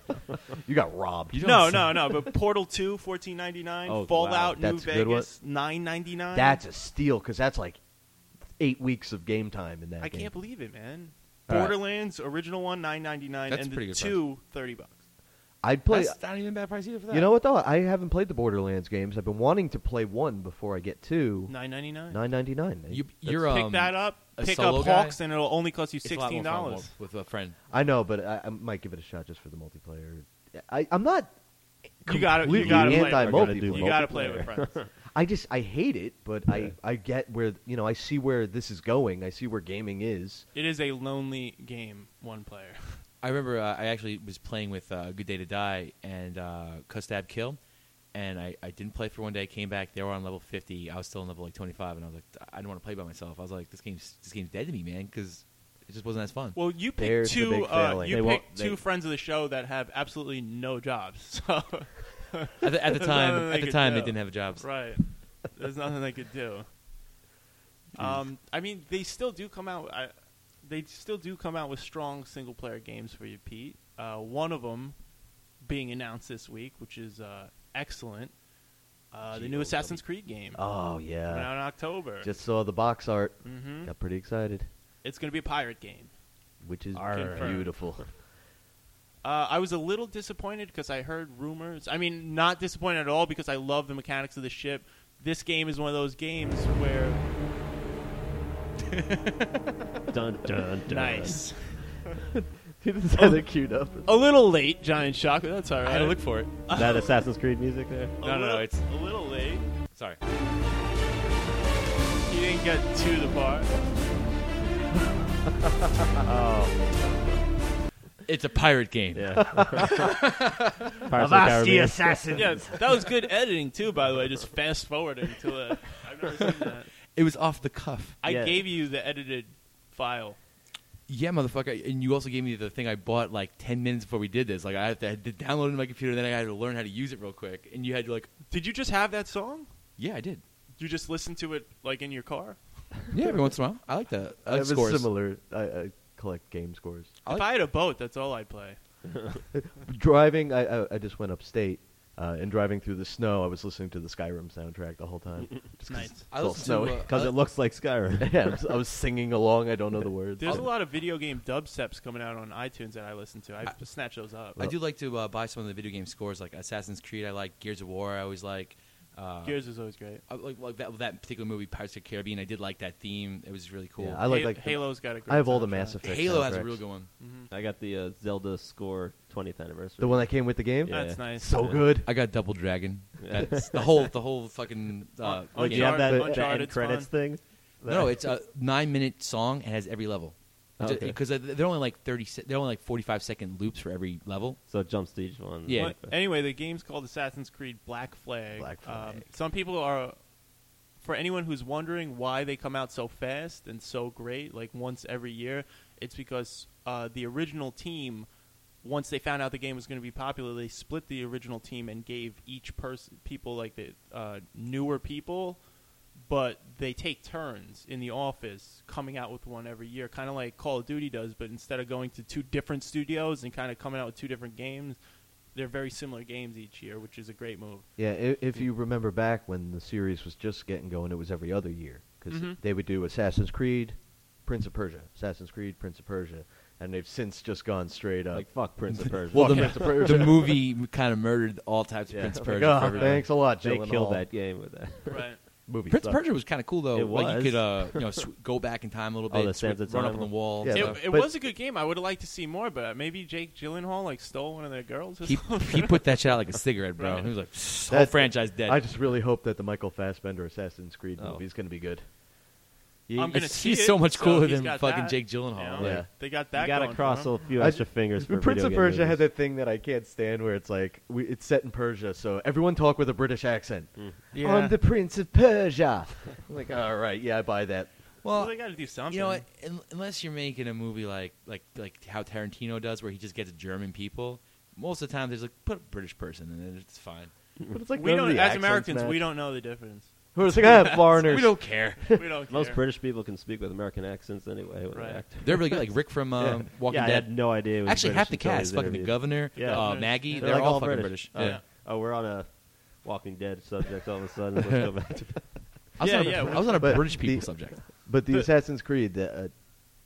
You got robbed. You don't No, say- no, no. But Portal two, fourteen ninety nine. Oh, Fallout wow. New That's a good one. Vegas, nine ninety nine. That's a steal because that's like eight weeks of game time in that I game. can't believe it, man. All right. Borderlands original one, nine ninety nine, That's and pretty the good two, thirty bucks. I'd play. That's not even a bad price either for that. You know what though? I haven't played the Borderlands games. I've been wanting to play one before I get two. Nine ninety nine. Nine ninety nine. You, you're Pick um, that up. a Pick solo up guy? Hawks, and it'll only cost you it's a lot sixteen more fun dollars. with a friend. I know, but I, I might give it a shot just for the multiplayer. I, I'm not. You gotta- you completely gotta play it. anti We're gonna do multiplayer. You got to play it with friends. I just I hate it, but I I get where you know I see where this is going. I see where gaming is. It is a lonely game, one player. I remember uh, I actually was playing with uh, Good Day to Die and uh, Custab Kill, and I, I didn't play for one day. Came back, they were on level fifty. I was still on level like twenty-five, and I was like, I don't want to play by myself. I was like, this game's this game's dead to me, man, because it just wasn't as fun. Well, you There's picked the two. big Uh, failing. you They won't- picked two they- friends of the show that have absolutely no jobs. So At the, at the There's time, nothing they at the could time, they do. didn't have jobs. right, there's nothing they could do. Um, I mean, they still do come out. I, they still do come out with strong single player games for you, Pete. Uh, one of them being announced this week, which is uh, excellent. Uh, the new Assassin's Creed game Oh coming yeah, out in October. just saw the box art. hmm Got pretty excited, It's going to be a pirate game. which is Confirmed. beautiful. Uh, I was a little disappointed because I heard rumors. I mean, not disappointed at all because I love the mechanics of the ship. This game is one of those games where Dun, dun, dun. nice, He just had it queued up. a little late, Giant Shock. But that's all right. I had to look for it. Is that Assassin's Creed music there? A No, no, no, little- it's- a little late. Sorry. You didn't get to the part. It's a pirate game. Yeah. Pirates of the Caribbean. assassin. Yeah, that was good editing too. By the way, just fast forwarding to it. I've never seen that. It was off the cuff. I Yeah. gave you the edited file. Yeah, motherfucker. And you also gave me the thing I bought like ten minutes before we did this. Like I had to, I had to download it on my computer, and then I had to learn how to use it real quick. And you had to like, Did you just have that song? yeah, I did. You just listen to it like in your car? Yeah, every once in a while. I like that. I I like have a scores. similar. I, I collect game scores. I If like- I had a boat, that's all I'd play. Driving, I, I I just went upstate, uh, and driving through the snow, I was listening to the Skyrim soundtrack the whole time. Just 'cause Nice. it's I all listened to, snowy. uh, Because it looks like Skyrim. yeah, I was, I was singing along. I don't know the words. There's a lot of video game dubsteps coming out on iTunes that I listen to. I, snatch those up. I do like to uh, buy some of the video game scores, like Assassin's Creed. I like Gears of War. I always like. Uh, Gears is always great. I like, like that that particular movie, Pirates of the Caribbean. I did like that theme. It was really cool. Yeah, I like Ha- like the- Halo's got a great I have all the soundtrack. Mass Effect. Halo has a soundtracks. real good one. Mhm. I got the uh, Zelda score twentieth anniversary. The one that came with the game. Yeah. That's nice. So Yeah. good. I got Double Dragon. Yeah. That's the whole the whole fucking. Uh, Like, game. you have that, Uncharted- that end Uncharted's credits fun. thing? No, it's a nine minute song and has every level. Okay. Because they're only like thirty. se- They're only like forty five second loops for every level. So it jumps to each one. Yeah. Well, anyway, the game's called Assassin's Creed Black Flag. Black Flag. Um, some people are, for anyone who's wondering why they come out so fast and so great, like once every year, it's because uh, the original team, once they found out the game was going to be popular, they split the original team and gave each person, people like the uh, newer people, but they take turns in the office coming out with one every year, kind of like Call of Duty does, but instead of going to two different studios and kind of coming out with two different games, they're very similar games each year, which is a great move. Yeah, if, if you remember back when the series was just getting going, it was every other year because Mhm. they would do Assassin's Creed, Prince of Persia, Assassin's Creed, Prince of Persia, and they've since just gone straight up. Like fuck Prince of Persia. Well, Fuck the, Prince of Persia. the movie kind of murdered all types of Yeah. Prince of Like, Persia. oh, for everybody. thanks a lot, they Gyllenhaal. killed that game with that. Right. movie. Prince of sucked. Persia was kind of cool though. It like was. you could, uh, you know, sw- go back in time a little Oh, bit, the sw- sands of run up time. on the wall. Yeah, and It, stuff. it but- was a good game. I would have liked to see more, but maybe Jake Gyllenhaal like stole one of their girls. Or He something. he put that shit out like a cigarette, bro. Right. He was like, whole That- franchise dead. I just really hope that the Michael Fassbender Assassin's Creed Oh. movie is going to be good. You, I'm gonna It's- see he's it, so much so cooler he's than got fucking that, Jake Gyllenhaal. Yeah. You know? They got that. you gotta going cross for 'em. a few I extra ju- fingers for Prince video of game Persia had movies. that thing that I can't stand where it's like we, it's set in Persia, so everyone talk with a British accent. Yeah. I'm the Prince of Persia. I'm like, all right, yeah, I buy that. well, Well, they got to do something. you know what? Un- unless you're making a movie like like like how Tarantino does, where he just gets German people, most of the time there's like put a British person in it. It's fine. But it's like we none of don't, the as accents Americans, match. we don't know the difference. It's like, ah, foreigners. We don't care. We don't Most care. British people can speak with American accents anyway when Right. they act. They're really good. Like Rick from um, yeah. Walking yeah, I Dead. had no idea. It was Actually, British half the until cast, these fucking the interviews. governor, Yeah. uh, British. Maggie, They're they're, like all, all fucking British. British. Oh. Yeah. Oh, we're on a Walking Dead subject all of a sudden. Let's go back to I was Yeah, on a, yeah, I was on a but British people the- subject. But the The- Assassin's Creed, the, uh,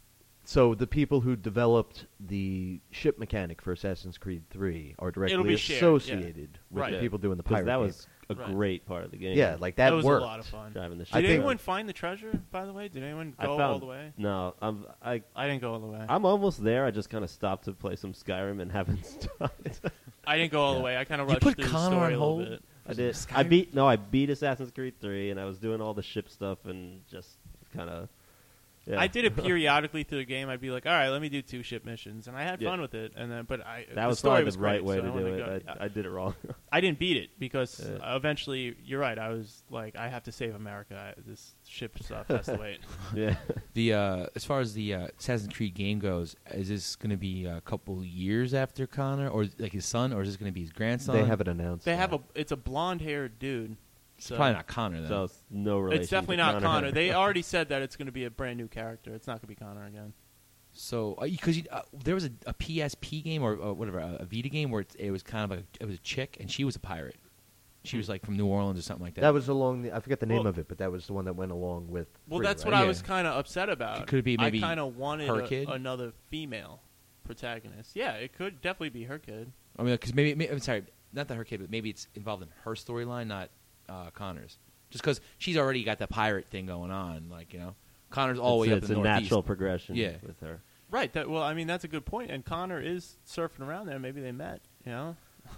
so the people who developed the ship mechanic for Assassin's Creed three are directly be shared, associated with Right. the people doing the because pirate that game. was a Right. great part of the game. yeah, like that, That was worked. a lot of fun. driving the ship. I Did think- anyone find the treasure, by the way? Did anyone I go found, all the way? No, I'm I I didn't go all the way. I'm almost there. I just kind of stopped to play some Skyrim and haven't stopped. I didn't go all the Yeah. way. I kind of You rushed put through the Connor story on a little hold? bit. I did. Skyrim? I beat no. I beat Assassin's Creed three, and I was doing all the ship stuff and just kind of. Yeah. I did it periodically through the game. I'd be like, all right, let me do two ship missions, and I had Yeah. fun with it. And then, but I That the was story probably was the right great, way so to I do wanted it. go- I, I did it wrong. I didn't beat it because Yeah. uh, eventually, you're right. I was like, I have to save America. I, this ship stuff has to wait. yeah. The uh, as far as the uh, Assassin's Creed game goes, is this going to be a couple years after Connor, or like his son, or is this going to be his grandson? They haven't announced. They have that. a. It's a blonde-haired dude. It's So probably not Connor then. So it's no relation. it's definitely to not Connor. Connor. They already said that it's going to be a brand new character. It's not going to be Connor again. So, because uh, there was a, a P S P game or uh, whatever, a, a Vita game where it, it was kind of like it was a chick and she was a pirate. She was like from New Orleans or something like that. That was along. The, I forget the name Well- of it, but that was the one that went along with. Well, three, that's right? what I Yeah. was kind of upset about. Could it be maybe I kind of wanted her a- kid? another female protagonist. Yeah, it could definitely be her kid. I mean, because maybe, maybe I'm sorry, not that her kid, but maybe it's involved in her storyline, not uh, Connor's. Just because she's already got the pirate thing going on, like you know, Connor's all the way it's, up it's in a the northeast. natural progression. Yeah. with her. Right. That. Well, I mean, that's a good point. And Connor is surfing around there. Maybe they met. You know.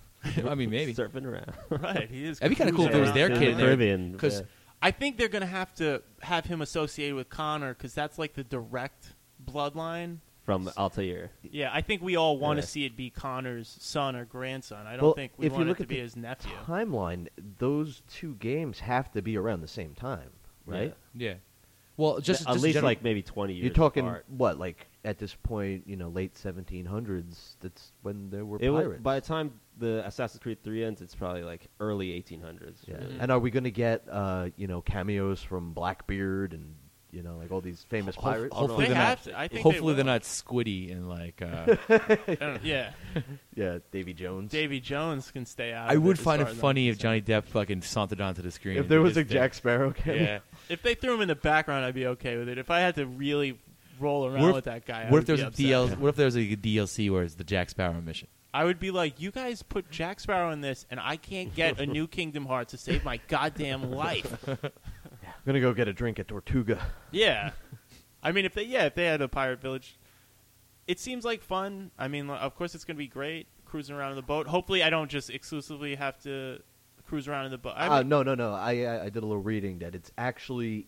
I mean, maybe. surfing around. Right. He is. That'd be kinda cool if it was cruising their around kid there. in there. Caribbean. Because yeah. I think they're gonna have to have him associated with Connor because that's like the direct bloodline. from Altair. Yeah, I think we all want to Yeah. see it be Connor's son or grandson. I don't Well, think we if you want look it to at be the his nephew. timeline, those two games have to be around the same time, right? Yeah. Well, just at just least general- like maybe twenty years. You're talking apart. what, like at this point, you know, late seventeen hundreds. That's when there were It wa- pirates. by the time the Assassin's Creed three ends, it's probably like early eighteen hundreds. yeah. Mhm. And are we going to get, uh, you know, cameos from Blackbeard and you know, like all these famous Hope- pirates? hopefully They they're have not. to. I think Hopefully they they're will. not Squiddy and like. Uh, I don't- yeah, Yeah, Davy Jones. Davy Jones can stay out. I of would as find it far as I'm funny if concerned. Johnny Depp fucking sauntered onto the screen. If and there did was a his thing. Jack Sparrow cameo. Yeah. If they threw him in the background, I'd be okay with it. If I had to really roll around What if- with that guy, I What would if there's be a upset. D L? What if there's a D L C where it's the Jack Sparrow mission? I would be like, you guys put Jack Sparrow in this, and I can't get a new Kingdom Hearts to save my goddamn life. I'm gonna go get a drink at Tortuga. Yeah, I mean, if they yeah, if they had a pirate village, it seems like fun. I mean, of course, it's gonna be great cruising around in the boat. Hopefully, I don't just exclusively have to cruise around in the boat. I Uh, mean, no, no, no. I, I I did a little reading that it's actually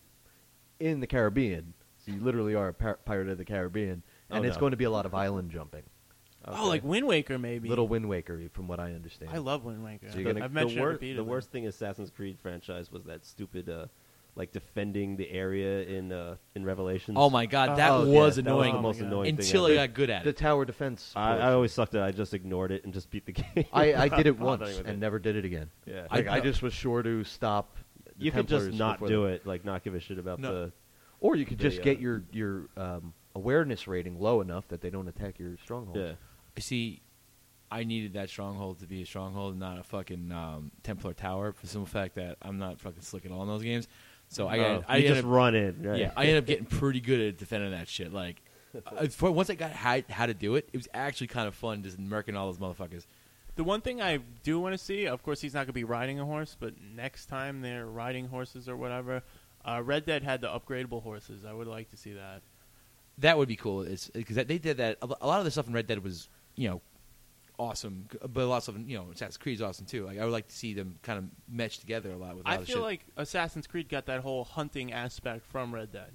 in the Caribbean. So you literally are a par- pirate of the Caribbean, and Oh, it's no. going to be a lot of island jumping. Oh, like Wind Waker, maybe. Little Wind Waker, from what I understand. I love Wind Waker. So you're gonna- I've the, mentioned wor- it repeatedly. the worst thing Assassin's Creed franchise was that stupid, uh, like defending the area in uh, in Revelations. Oh my god, that Oh, was yeah, that was annoying the most Oh my God. annoying until thing I ever. got good at the it. tower defense. I, portion. I always sucked at it. I just ignored it and just beat the game. I, I did it once Bothering with and it. never did it again. Yeah. Like, I- I, just was sure to stop You could just Templars not before do the- it, like not give a shit about No. the. Or you could just the, get uh, your your um, awareness rating low enough that they don't attack your strongholds. Yeah. See, I needed that stronghold to be a stronghold, not a fucking um, Templar tower, for the simple fact that I'm not fucking slick at all in those games. So I, Oh, got, I you ended just up, run in. Right? yeah, I ended up getting pretty good at defending that shit. Like, uh, for, once I got how, how to do it, it was actually kind of fun just murking all those motherfuckers. The one thing I do want to see, of course, he's not going to be riding a horse, but next time they're riding horses or whatever, uh, Red Dead had the upgradable horses. I would like to see that. That would be cool. It's because they did that. A lot of the stuff in Red Dead was, you know, awesome, but a lot of stuff, in, you know, Assassin's Creed is awesome too. Like I would like to see them kind of mesh together a lot with a lot I of feel shit. like Assassin's Creed got that whole hunting aspect from Red Dead.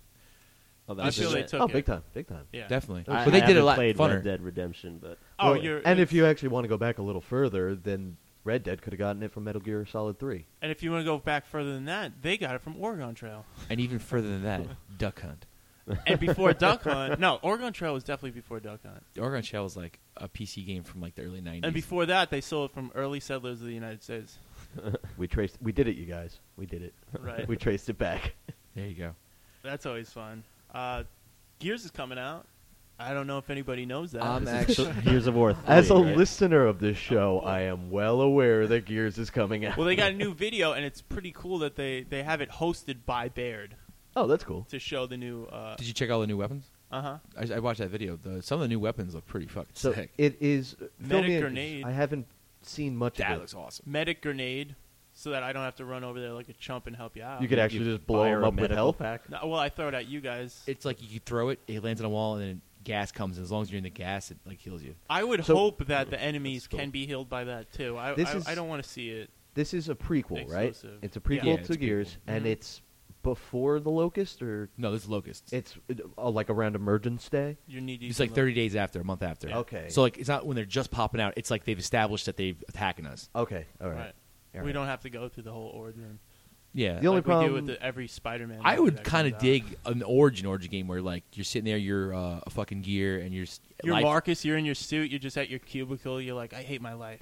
Oh, I that's feel it. they took Oh, it. big time, big time. Yeah. Definitely, I, but they I did it a haven't lot played funner. Red Dead Redemption, but Oh, Well, you're, and if it's- you actually want to go back a little further, then Red Dead could have gotten it from Metal Gear Solid three. and if you want to go back further than that, they got it from Oregon Trail. And even further than that, Duck Hunt. And before Duck Hunt, no, Oregon Trail was definitely before Duck Hunt. The Oregon Trail was like a P C game from like the early nineties. And before that, they stole it from early settlers of the United States. We traced. We did it, you guys. We did it. Right. We traced it back. There you go. That's always fun. Uh, Gears is coming out. I don't know if anybody knows that. I'm This is- actually Gears of War. As a three, right? listener of this show, I am well aware that Gears is coming out. well, they got a new video, and it's pretty cool that they, they have it hosted by Baird Oh, that's cool. to show the new. Uh Did you check all the new weapons? huh. I, I watched that video. The, some of the new weapons look pretty fucking So sick. it is. fill Medic me in, 'cause grenade. I haven't seen much That of it. looks awesome. Medic grenade, so that I don't have to run over there like a chump and help you out. You could actually just blow Fire them a up with medical health. pack. No, well, I throw it at you guys. It's like you could throw it, it lands on a wall, and then gas comes. And as long as you're in the gas, it like heals you. I would So- hope that the enemies That's cool. can be healed by that too. I This I, is- I don't want to see it. This is a prequel, right? Exclusive. It's a prequel Yeah. Yeah, to it's a Gears, prequel. and Mhm. it's before the Locust, or No, this is Locusts. it's uh, like around Emergence Day. You need. It's like thirty days after, a month after. Yeah. Okay. So like it's not when they're just popping out. It's like they've established that they're attacking us. Okay. All right. Right. All We right. don't have to go through the whole origin. Yeah. The only like we problem- do with the, every Spider-Man. I movie would that kind of comes out. dig an origin origin game where like you're sitting there, you're uh, a fucking gear, and you're s- You're life- Marcus. You're in your suit. You're just at your cubicle. You're like, I hate my life.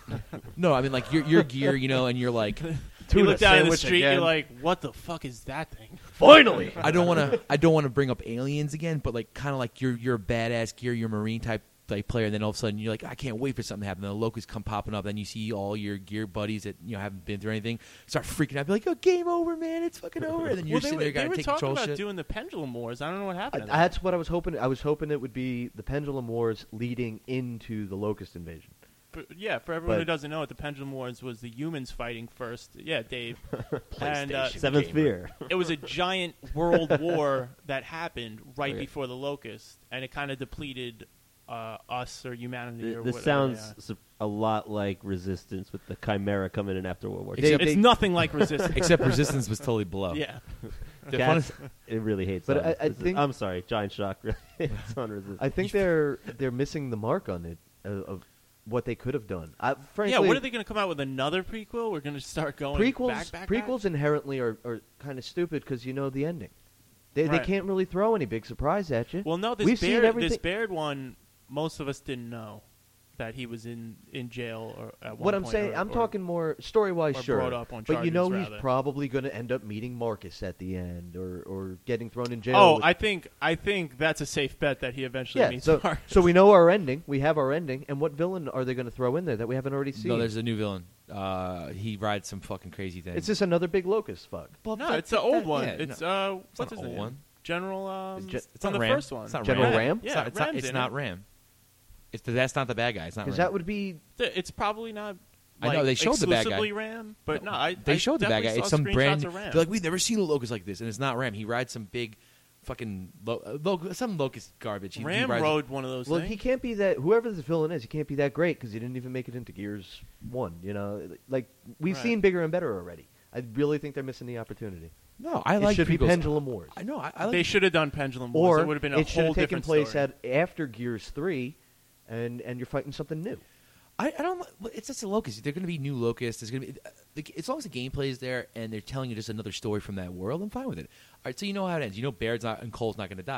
No, I mean like you're, you're gear, you know, and you're like, you Tuna look down in the sandwich street. again. You're like, what the fuck is that thing? Finally. I don't want to, I don't want to bring up aliens again, but like kind of like you're you're a badass gear, you're a marine type like player, and then all of a sudden you're like, I can't wait for something to happen. Then the locusts come popping up, then you see all your gear buddies that you know haven't been through anything start freaking out, be like, oh, game over, man, it's fucking over, and then you're well, they sitting were, there, they gotta were take talking control about shit. doing the Pendulum Wars. I don't know what I, happened. to that. that's what I was hoping. I was hoping it would be the Pendulum Wars leading into the Locust invasion. For, yeah, for everyone who But- doesn't know it, the Pendulum Wars was the humans fighting first. Yeah, Dave. and uh, Seventh Fear. it was a giant world war that happened right Okay. before the Locust, and it kind of depleted uh, us or humanity Th- or This whatever. sounds yeah. s- a lot like Resistance with the Chimera coming in after World War Two. They- Except, It's they- nothing like Resistance. except resistance was totally below. yeah. The That's- funnest- it really hates But on I- us. I This is- think- I'm sorry, Giant Shock really hates on Resistance. I think they're they're missing the mark on it uh, of what they could have done. I, frankly, yeah, what are they going to come out with another prequel? We're going to start going prequels? back, back, prequels back? inherently are, are kind of stupid because you know the ending. They they Right. can't really throw any big surprise at you. Well, no, this We've seen Baird, everything- this Baird one, most of us didn't know that he was in, in jail or at one what I'm point saying, or- I'm or- talking more story wise, or sure. brought up on but you know charges, he's rather. probably going to end up meeting Marcus at the end, or, or getting thrown in jail. Oh, with- I think I think that's a safe bet that he eventually yeah. meets So Marcus. so we know our ending. We have our ending, and what villain are they going to throw in there that we haven't already seen? No, there's a new villain. Uh, he rides some fucking crazy thing. it's just another big locust fuck. Well, No, that- it's the old that- one. yeah, it's no. uh, It's what's not his an old name? one. General. Um, It's just- It's from not the Ram. first one. It's not General Ram. Ram? Yeah, It's not, it's not, Ram's it's in not it. Ram. It's the, that's not the bad guy. It's not Because Ram. that would be Th- It's probably not. I know, like, they showed the bad guy. exclusively Ram, but no, I they I showed the bad guy. definitely It's saw some brand. screenshots of Ram. They're like, we've never seen a locust like this, and it's not Ram. He rides some big, fucking lo- uh, lo- some locust garbage. He, he Ram rides- rode one of those well. things. He can't be that. Whoever this villain is, he can't be that great because he didn't even make it into Gears One. You know, like we've Right. seen bigger and better already. I really think they're missing the opportunity. No, I it like should be Prequels. Pendulum Wars, I know. I, I like. They should have done Pendulum Wars. or It would have been a it should whole have taken different place story. at after Gears Three, and and you're fighting something new. I, I don't. li- It's just a locust. They're going to be new locusts. There's going to be uh, the, as long as the gameplay is there and they're telling you just another story from that world. I'm fine with it. All right, so you know how it ends. You know Baird's not and Cole's not going to die.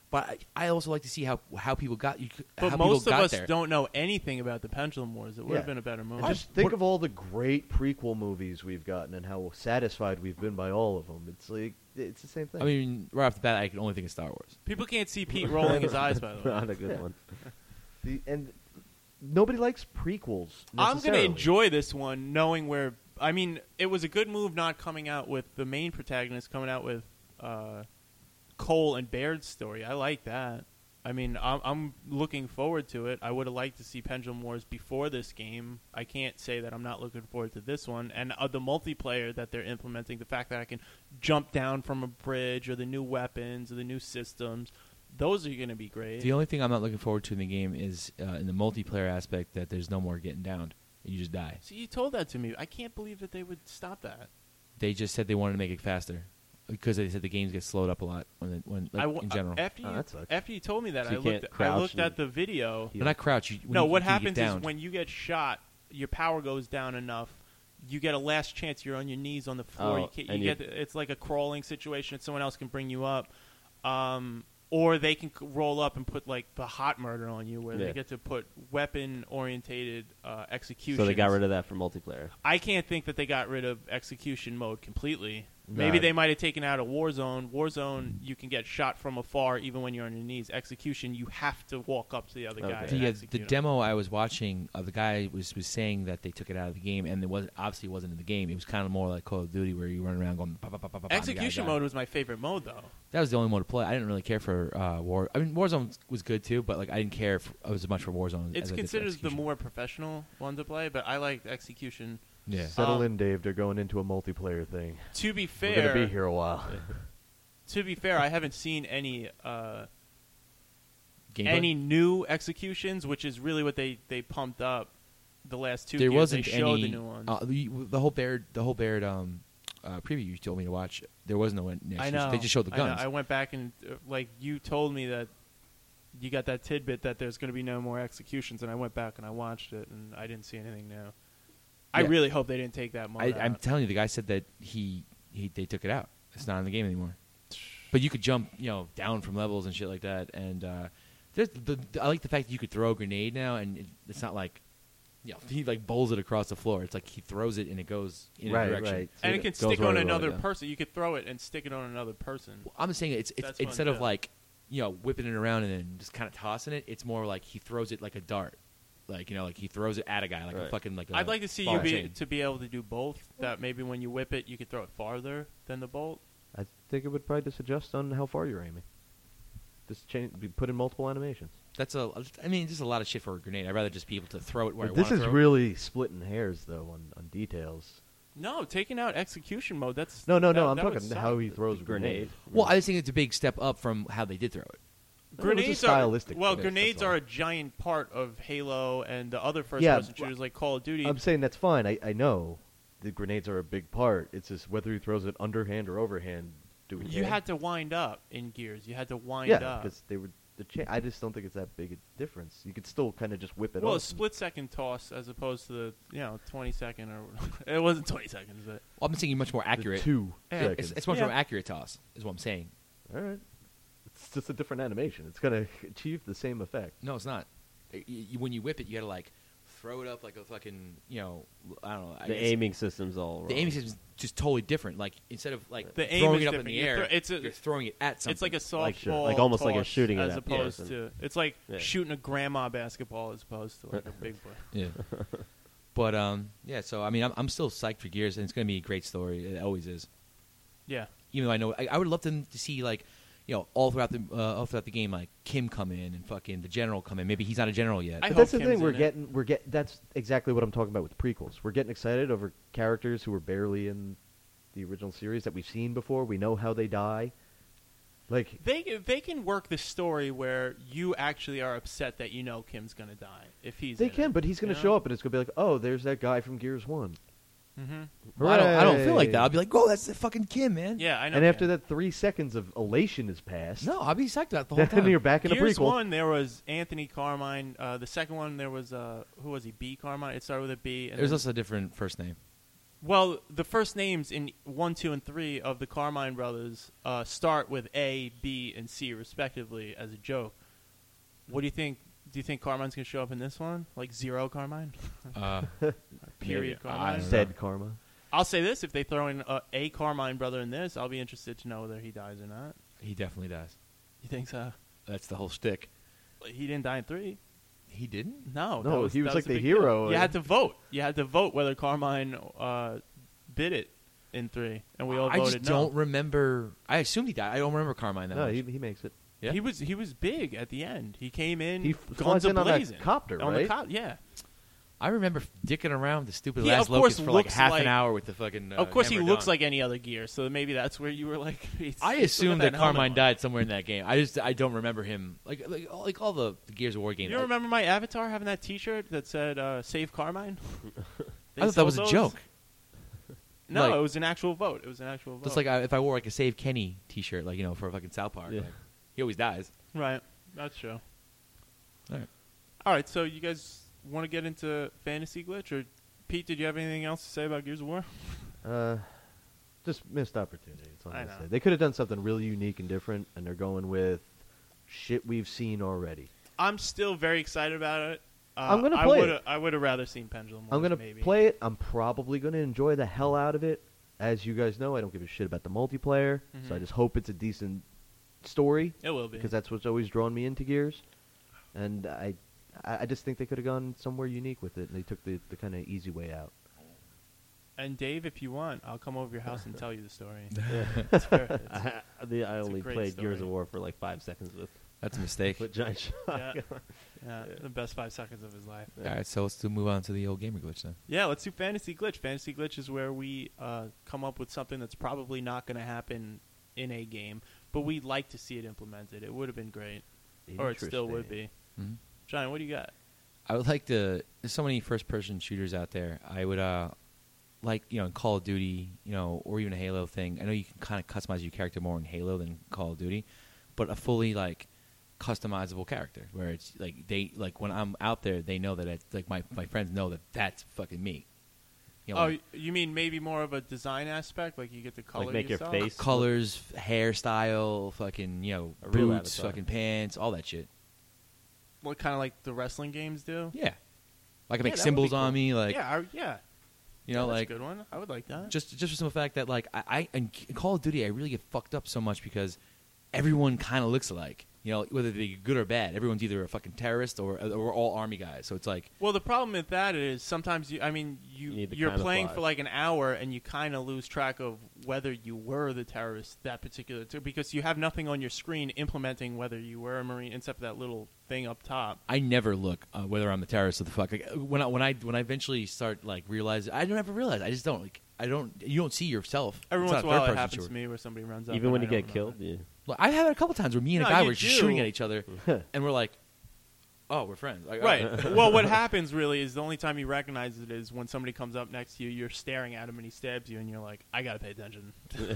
But I, I also like to see how how people got you. But how most people of got us there. don't know anything about the Pendulum Wars. It would have Yeah. been a better movie. And just think of all the great prequel movies we've gotten and how satisfied we've been by all of them. It's like it's the same thing. I mean, right off the bat, I can only think of Star Wars. People can't see Pete rolling his eyes, by the way. Not a good Yeah. one. the, and nobody likes prequels. I'm going to necessarily. enjoy this one knowing where... I mean, it was a good move not coming out with the main protagonist, coming out with uh, Cole and Baird's story. I like that. I mean, I'm, I'm looking forward to it. I would have liked to see Pendulum Wars before this game. I can't say that I'm not looking forward to this one. And uh, the multiplayer that they're implementing, the fact that I can jump down from a bridge, or the new weapons, or the new systems, those are going to be great. The only thing I'm not looking forward to in the game is uh, in the multiplayer aspect that there's no more getting downed. You just die. See, you told that to me. I can't believe that they would stop that. They just said they wanted to make it faster because they said the games get slowed up a lot when it, when like, I w- in general. After Oh, you, that sucks. after you told me that, So I you looked. can't At, I crouch looked and- at the video. But not crouch. You, when No, you, what you get happens is downed. when you get shot, your power goes down enough. You get a last chance. You're on your knees on the floor. Oh, you can't, you and you- get the, it's like a crawling situation. And someone else can bring you up, um, or they can c- roll up and put like the hot murder on you, where Yeah. they get to put weapon orientated uh, execution. So they got rid of that for multiplayer. I can't think that they got rid of execution mode completely. Maybe Nah. they might have taken out a Warzone. Warzone, you can get shot from afar even when you're on your knees. Execution, you have to walk up to the other guy. Okay. and the, uh, the execute him. demo I was watching of the guy was, was saying that they took it out of the game, and it was obviously wasn't in the game. It was kind of more like Call of Duty, where you run around going. Bah, bah, bah, bah, bah, bah, and the guy Execution died. mode was my favorite mode, though. That was the only mode to play. I didn't really care for uh, War. I mean, Warzone was good too, but like I didn't care for, as much for Warzone. It's as I did for considered the Execution. more professional one to play, but I like Execution. Yeah. Settle Um, in, Dave. They're going into a multiplayer thing. To be We're fair, gonna be here a while. to be fair, I haven't seen any uh, Gameplay? any new executions, which is really what they, they pumped up the last two. There years. wasn't they showed any. the new ones. Uh, the, the whole Baird, the whole Baird um, uh, preview you told me to watch. There was no one. I know. They just showed the I know. guns. I went back and uh, like you told me that you got that tidbit that there's going to be no more executions, and I went back and I watched it, and I didn't see anything new. I Yeah. really hope they didn't take that mode I, out. I'm telling you, the guy said that he, he they took it out. It's not in the game anymore. But you could jump, you know, down from levels and shit like that. And uh, there's the, the I like the fact that you could throw a grenade now, and it, it's not like, you know, he like bowls it across the floor. It's like he throws it and it goes in Right, a direction. right. and So it can goes stick where on we want it another to go. person. You could throw it and stick it on another person. I'm saying it's, it's That's fun, instead of too. like, you know, whipping it around and then just kind of tossing it. It's more like he throws it like a dart, like you know, like he throws it at a guy, like a Right. fucking like. A I'd like to see ball you be chain. to be able to do both. That maybe when you whip it, you could throw it farther than the bolt. I think it would probably just adjust on how far you're aiming. Just change, be put in multiple animations. That's a. I mean, just a lot of shit for a grenade. I'd rather just be able to throw it where But I this want is to throw it. really splitting hairs, though, on, on details. No, taking out execution mode. That's No, no, that- no. I'm that would talking suck. how he throws a Grenade. grenade. Well, I just think it's a big step up from how they did throw it. It was a Grenades are stylistic well. fix, Grenades that's all. are a giant part of Halo and the other Yeah, first-person but- shooters like Call of Duty. I'm saying that's fine. I, I know the grenades are a big part. It's just whether he throws it underhand or overhand. Do we you care? had to wind up in Gears. You had to wind yeah, up. because they were the. Cha- I just don't think it's that big a difference. You could still kind of just whip it Well, a off. split-second toss as opposed to the you know twenty-second or it wasn't twenty seconds, but Well, I'm saying much more The accurate. two Yeah, seconds. It's, it's much Yeah. more accurate toss, is what I'm saying. All right. It's just a different animation. It's gonna achieve the same effect. No, it's not. Y- y- when you whip it, you gotta like throw it up like a fucking, you know, I don't know. I The guess aiming system's all the wrong. aiming system's just totally different. Like instead of like The aim throwing is it up in different. the You air, throw- it's a- you're throwing it at something. it's like a softball, Like sure, like almost like you're toss shooting it as at the opposed person. to. It's like Yeah. shooting a grandma basketball as opposed to like a big boy. Yeah. But um, yeah. So I mean, I'm, I'm still psyched for Gears, and it's gonna be a great story. It always is. Yeah. Even though I know, I, I would love them to see like, you know, all throughout the uh, all throughout the game, like Kim come in and fucking the general come in. Maybe he's not a general yet. I But hope that's the Kim's thing. We're in it. getting. We're get. That's exactly what I'm talking about with the prequels. We're getting excited over characters who were barely in the original series that we've seen before. We know how they die. Like They they can work the story where you actually are upset that you know Kim's gonna die if he's. they in can, it, but he's going you to know? show up and it's going to be like, oh, there's that guy from Gears One. Mm-hmm. Well, I don't. I don't feel like Hooray. that. I'll be like, oh, that's the fucking Kim, man. Yeah, I know. And after Kim. that three seconds of elation has passed, No, I'll be psyched about the whole then time. you're back in a Gears prequel. one, there was Anthony Carmine. Uh, the second one, there was uh, who was he? B Carmine. It started with a B. And There's then- also a different first name. Well, the first names in one, two, and three of the Carmine brothers uh, start with A, B, and C respectively as a joke. What do you think? Do you think Carmine's gonna show up in this one? Like Zero Carmine? Uh, Period maybe. I Carmine? don't know. Said karma. I'll say this: if they throw in a, a Carmine brother in this, I'll be interested to know whether he dies or not. he definitely does. You think so? That's the whole shtick. He didn't die in three. He didn't. No, No, that was, he was that like a the big hero. deal. You had to vote. You had to vote whether Carmine uh, bid it in three, and we all I voted just no. don't remember. I assumed he died. I don't remember Carmine that No, much. he, he makes it. Yeah? He was he was big at the end. He came in, He f- guns flies in on a a-blazing. copter, on right? the cop, yeah. I remember dicking around with the stupid He, last of course, locust for like looks half like- an hour with the fucking. Uh, of course, he hammer looks gun. like any other gear, so maybe that's where you were like. it's- I it's assumed what that helmet Carmine was. died somewhere in that game. I just I don't remember him like like all- like all the, the Gears of War games. You I, remember my avatar having that T-shirt that said uh, "Save Carmine"? They I thought that was a sold those? joke. No, Like- it was an actual vote. It was an actual vote. Just like I, if I wore like a Save Kenny T-shirt, like you know, for a fucking South Park, Yeah. like, he always dies. right, that's true. All right. All right, so you guys want to get into fantasy glitch, or Pete? Did you have anything else to say about Gears of War? Uh, just missed opportunity. That's all I I'm know. gonna say. They could have done something really unique and different, and they're going with shit we've seen already. I'm still very excited about it. Uh, I'm gonna I play would've- it. I would have rather seen Pendulum Wars. I'm gonna maybe. play it. I'm probably gonna enjoy the hell out of it. As you guys know, I don't give a shit about the multiplayer, so I Mhm. just hope it's a decent story It will be. because that's what's always drawn me into Gears. And I, I I just think they could have gone somewhere unique with it, and they took the, the kind of easy way out. And Dave, if you want, I'll come over your house and tell you the story. Yeah. It's fair. It's- I, the, I it's a only great played Gears of story. War for like five seconds with That's a mistake. with Giant Shock. yeah, yeah, Yeah. the best five seconds of his life. All right, so let's do move on to the old gamer glitch then. Yeah, let's do Fantasy Glitch. Fantasy Glitch is where we uh, come up with something that's probably not going to happen in a game, but we'd like to see it implemented. It would have been great, or it still would be. Mm-hmm. John, what do you got? I would like to. There's so many first-person shooters out there. I would uh, like you know in Call of Duty, you know, or even a Halo thing. I know you can kind of customize your character more in Halo than Call of Duty, but a fully like customizable character where it's like they like when I'm out there, they know that it's like my my friends know that that's fucking me. You know, Oh, like, you mean maybe more of a design aspect, like you get to color make your yourself? face- colors, hairstyle, fucking you know, A real boots, avatar. fucking pants, all that shit. What kind of like the wrestling games do? Yeah, I can Yeah, make that would symbols be on cool. me, like yeah, I, yeah. you know, Yeah, that's like a good one. I would like that. just just for the simple fact that like I, I in Call of Duty I really get fucked up so much because everyone kind of looks alike. You know, whether they're good or bad, everyone's either a fucking terrorist or or we're all army guys. So it's like Well, the problem with that is sometimes you. I mean, you You need the you're playing camouflage. for like an hour and you kind of lose track of whether you were the terrorist that particular t- because you have nothing on your screen implementing whether you were a marine except for that little thing up top. I never look uh, whether I'm the terrorist or the fuck. Like, when I when I when I eventually start like realize I don't ever realize. I just don't like I don't. You don't see yourself. Every It's once not in a while, it third-person happens shooter. to me where somebody runs up. Even and when I you don't get know killed, it. you, Look, I've had it a couple times where me and a No, guy you were just do. shooting at each other, and we're like, "Oh, we're friends." Like, Right. oh. Well, what happens really is the only time you recognize it is when somebody comes up next to you, you're staring at him, and he stabs you, and you're like, "I gotta pay attention."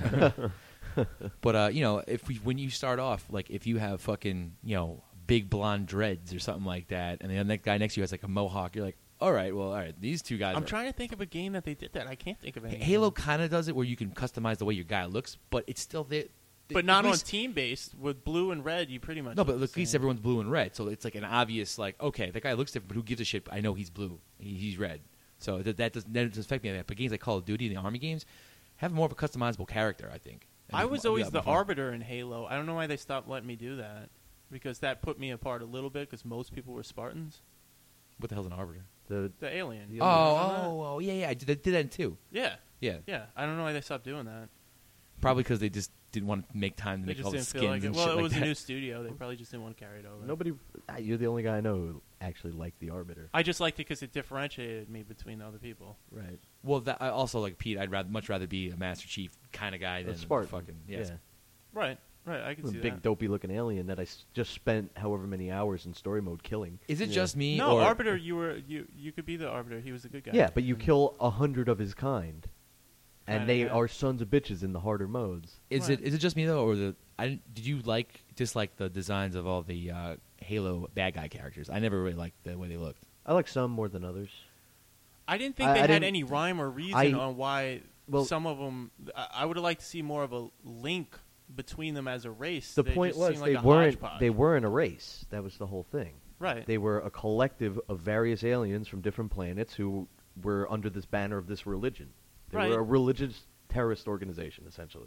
But uh, you know, if we, when you start off, like if you have fucking you know big blonde dreads or something like that, and then that guy next to you has like a mohawk, you're like, all right, well, all right, these two guys. I'm are, trying to think of a game that they did that. I can't think of any. Halo kind of does it where you can customize the way your guy looks, but it's still there. but not on team based. With blue and red, you pretty much No, look but the at least same. everyone's blue and red, so it's like an obvious like, okay, that guy looks different, but who gives a shit? I know he's blue, he, he's red, so that that doesn't, that doesn't affect me. Like that. But games like Call of Duty and the Army games have more of a customizable character, I think. And I it's was mo- always yeah, the more fun. arbiter in Halo. I don't know why they stopped letting me do that because that put me apart a little bit because most people were Spartans. What the hell's an arbiter? The The alien. The You Oh, remember that? oh, oh, yeah, yeah. I did, I did that too. Yeah, Yeah, yeah. I don't know why they stopped doing that. probably because they just didn't want to make time to They make just all the didn't skins feel like it. and Well, shit it like was that. a new studio. They probably just didn't want to carry it over. nobody. ah, You're the only guy I know who actually liked the Arbiter. I just liked it because it differentiated me between other people. Right. Well, that, I also like Pete. I'd rather much rather be a Master Chief kind of guy than A Spartan. fucking yeah. Yeah. Right, right. I can A see big that. dopey looking alien that I s- just spent however many hours in story mode killing. Is it Yeah. just me? No, or, Arbiter. You were you. You could be the Arbiter. He was a good guy. Yeah, but you kill a hundred of his kind, and Kinda, they yeah. are sons of bitches in the harder modes. Is Right. it is it just me though, or the I didn't, did you like dislike the designs of all the uh, Halo bad guy characters? I never really liked the way they looked. I like some more than others. I didn't think I- they I had didn't- any rhyme or reason I- on why well- some of them. I, I would have liked to see more of a link between them as a race. The They point just was seemed like they a weren't hodgepodge. they weren't a race. That was the whole thing. right. They were a collective of various aliens from different planets who were under this banner of this religion. They Right. were a religious terrorist organization, essentially.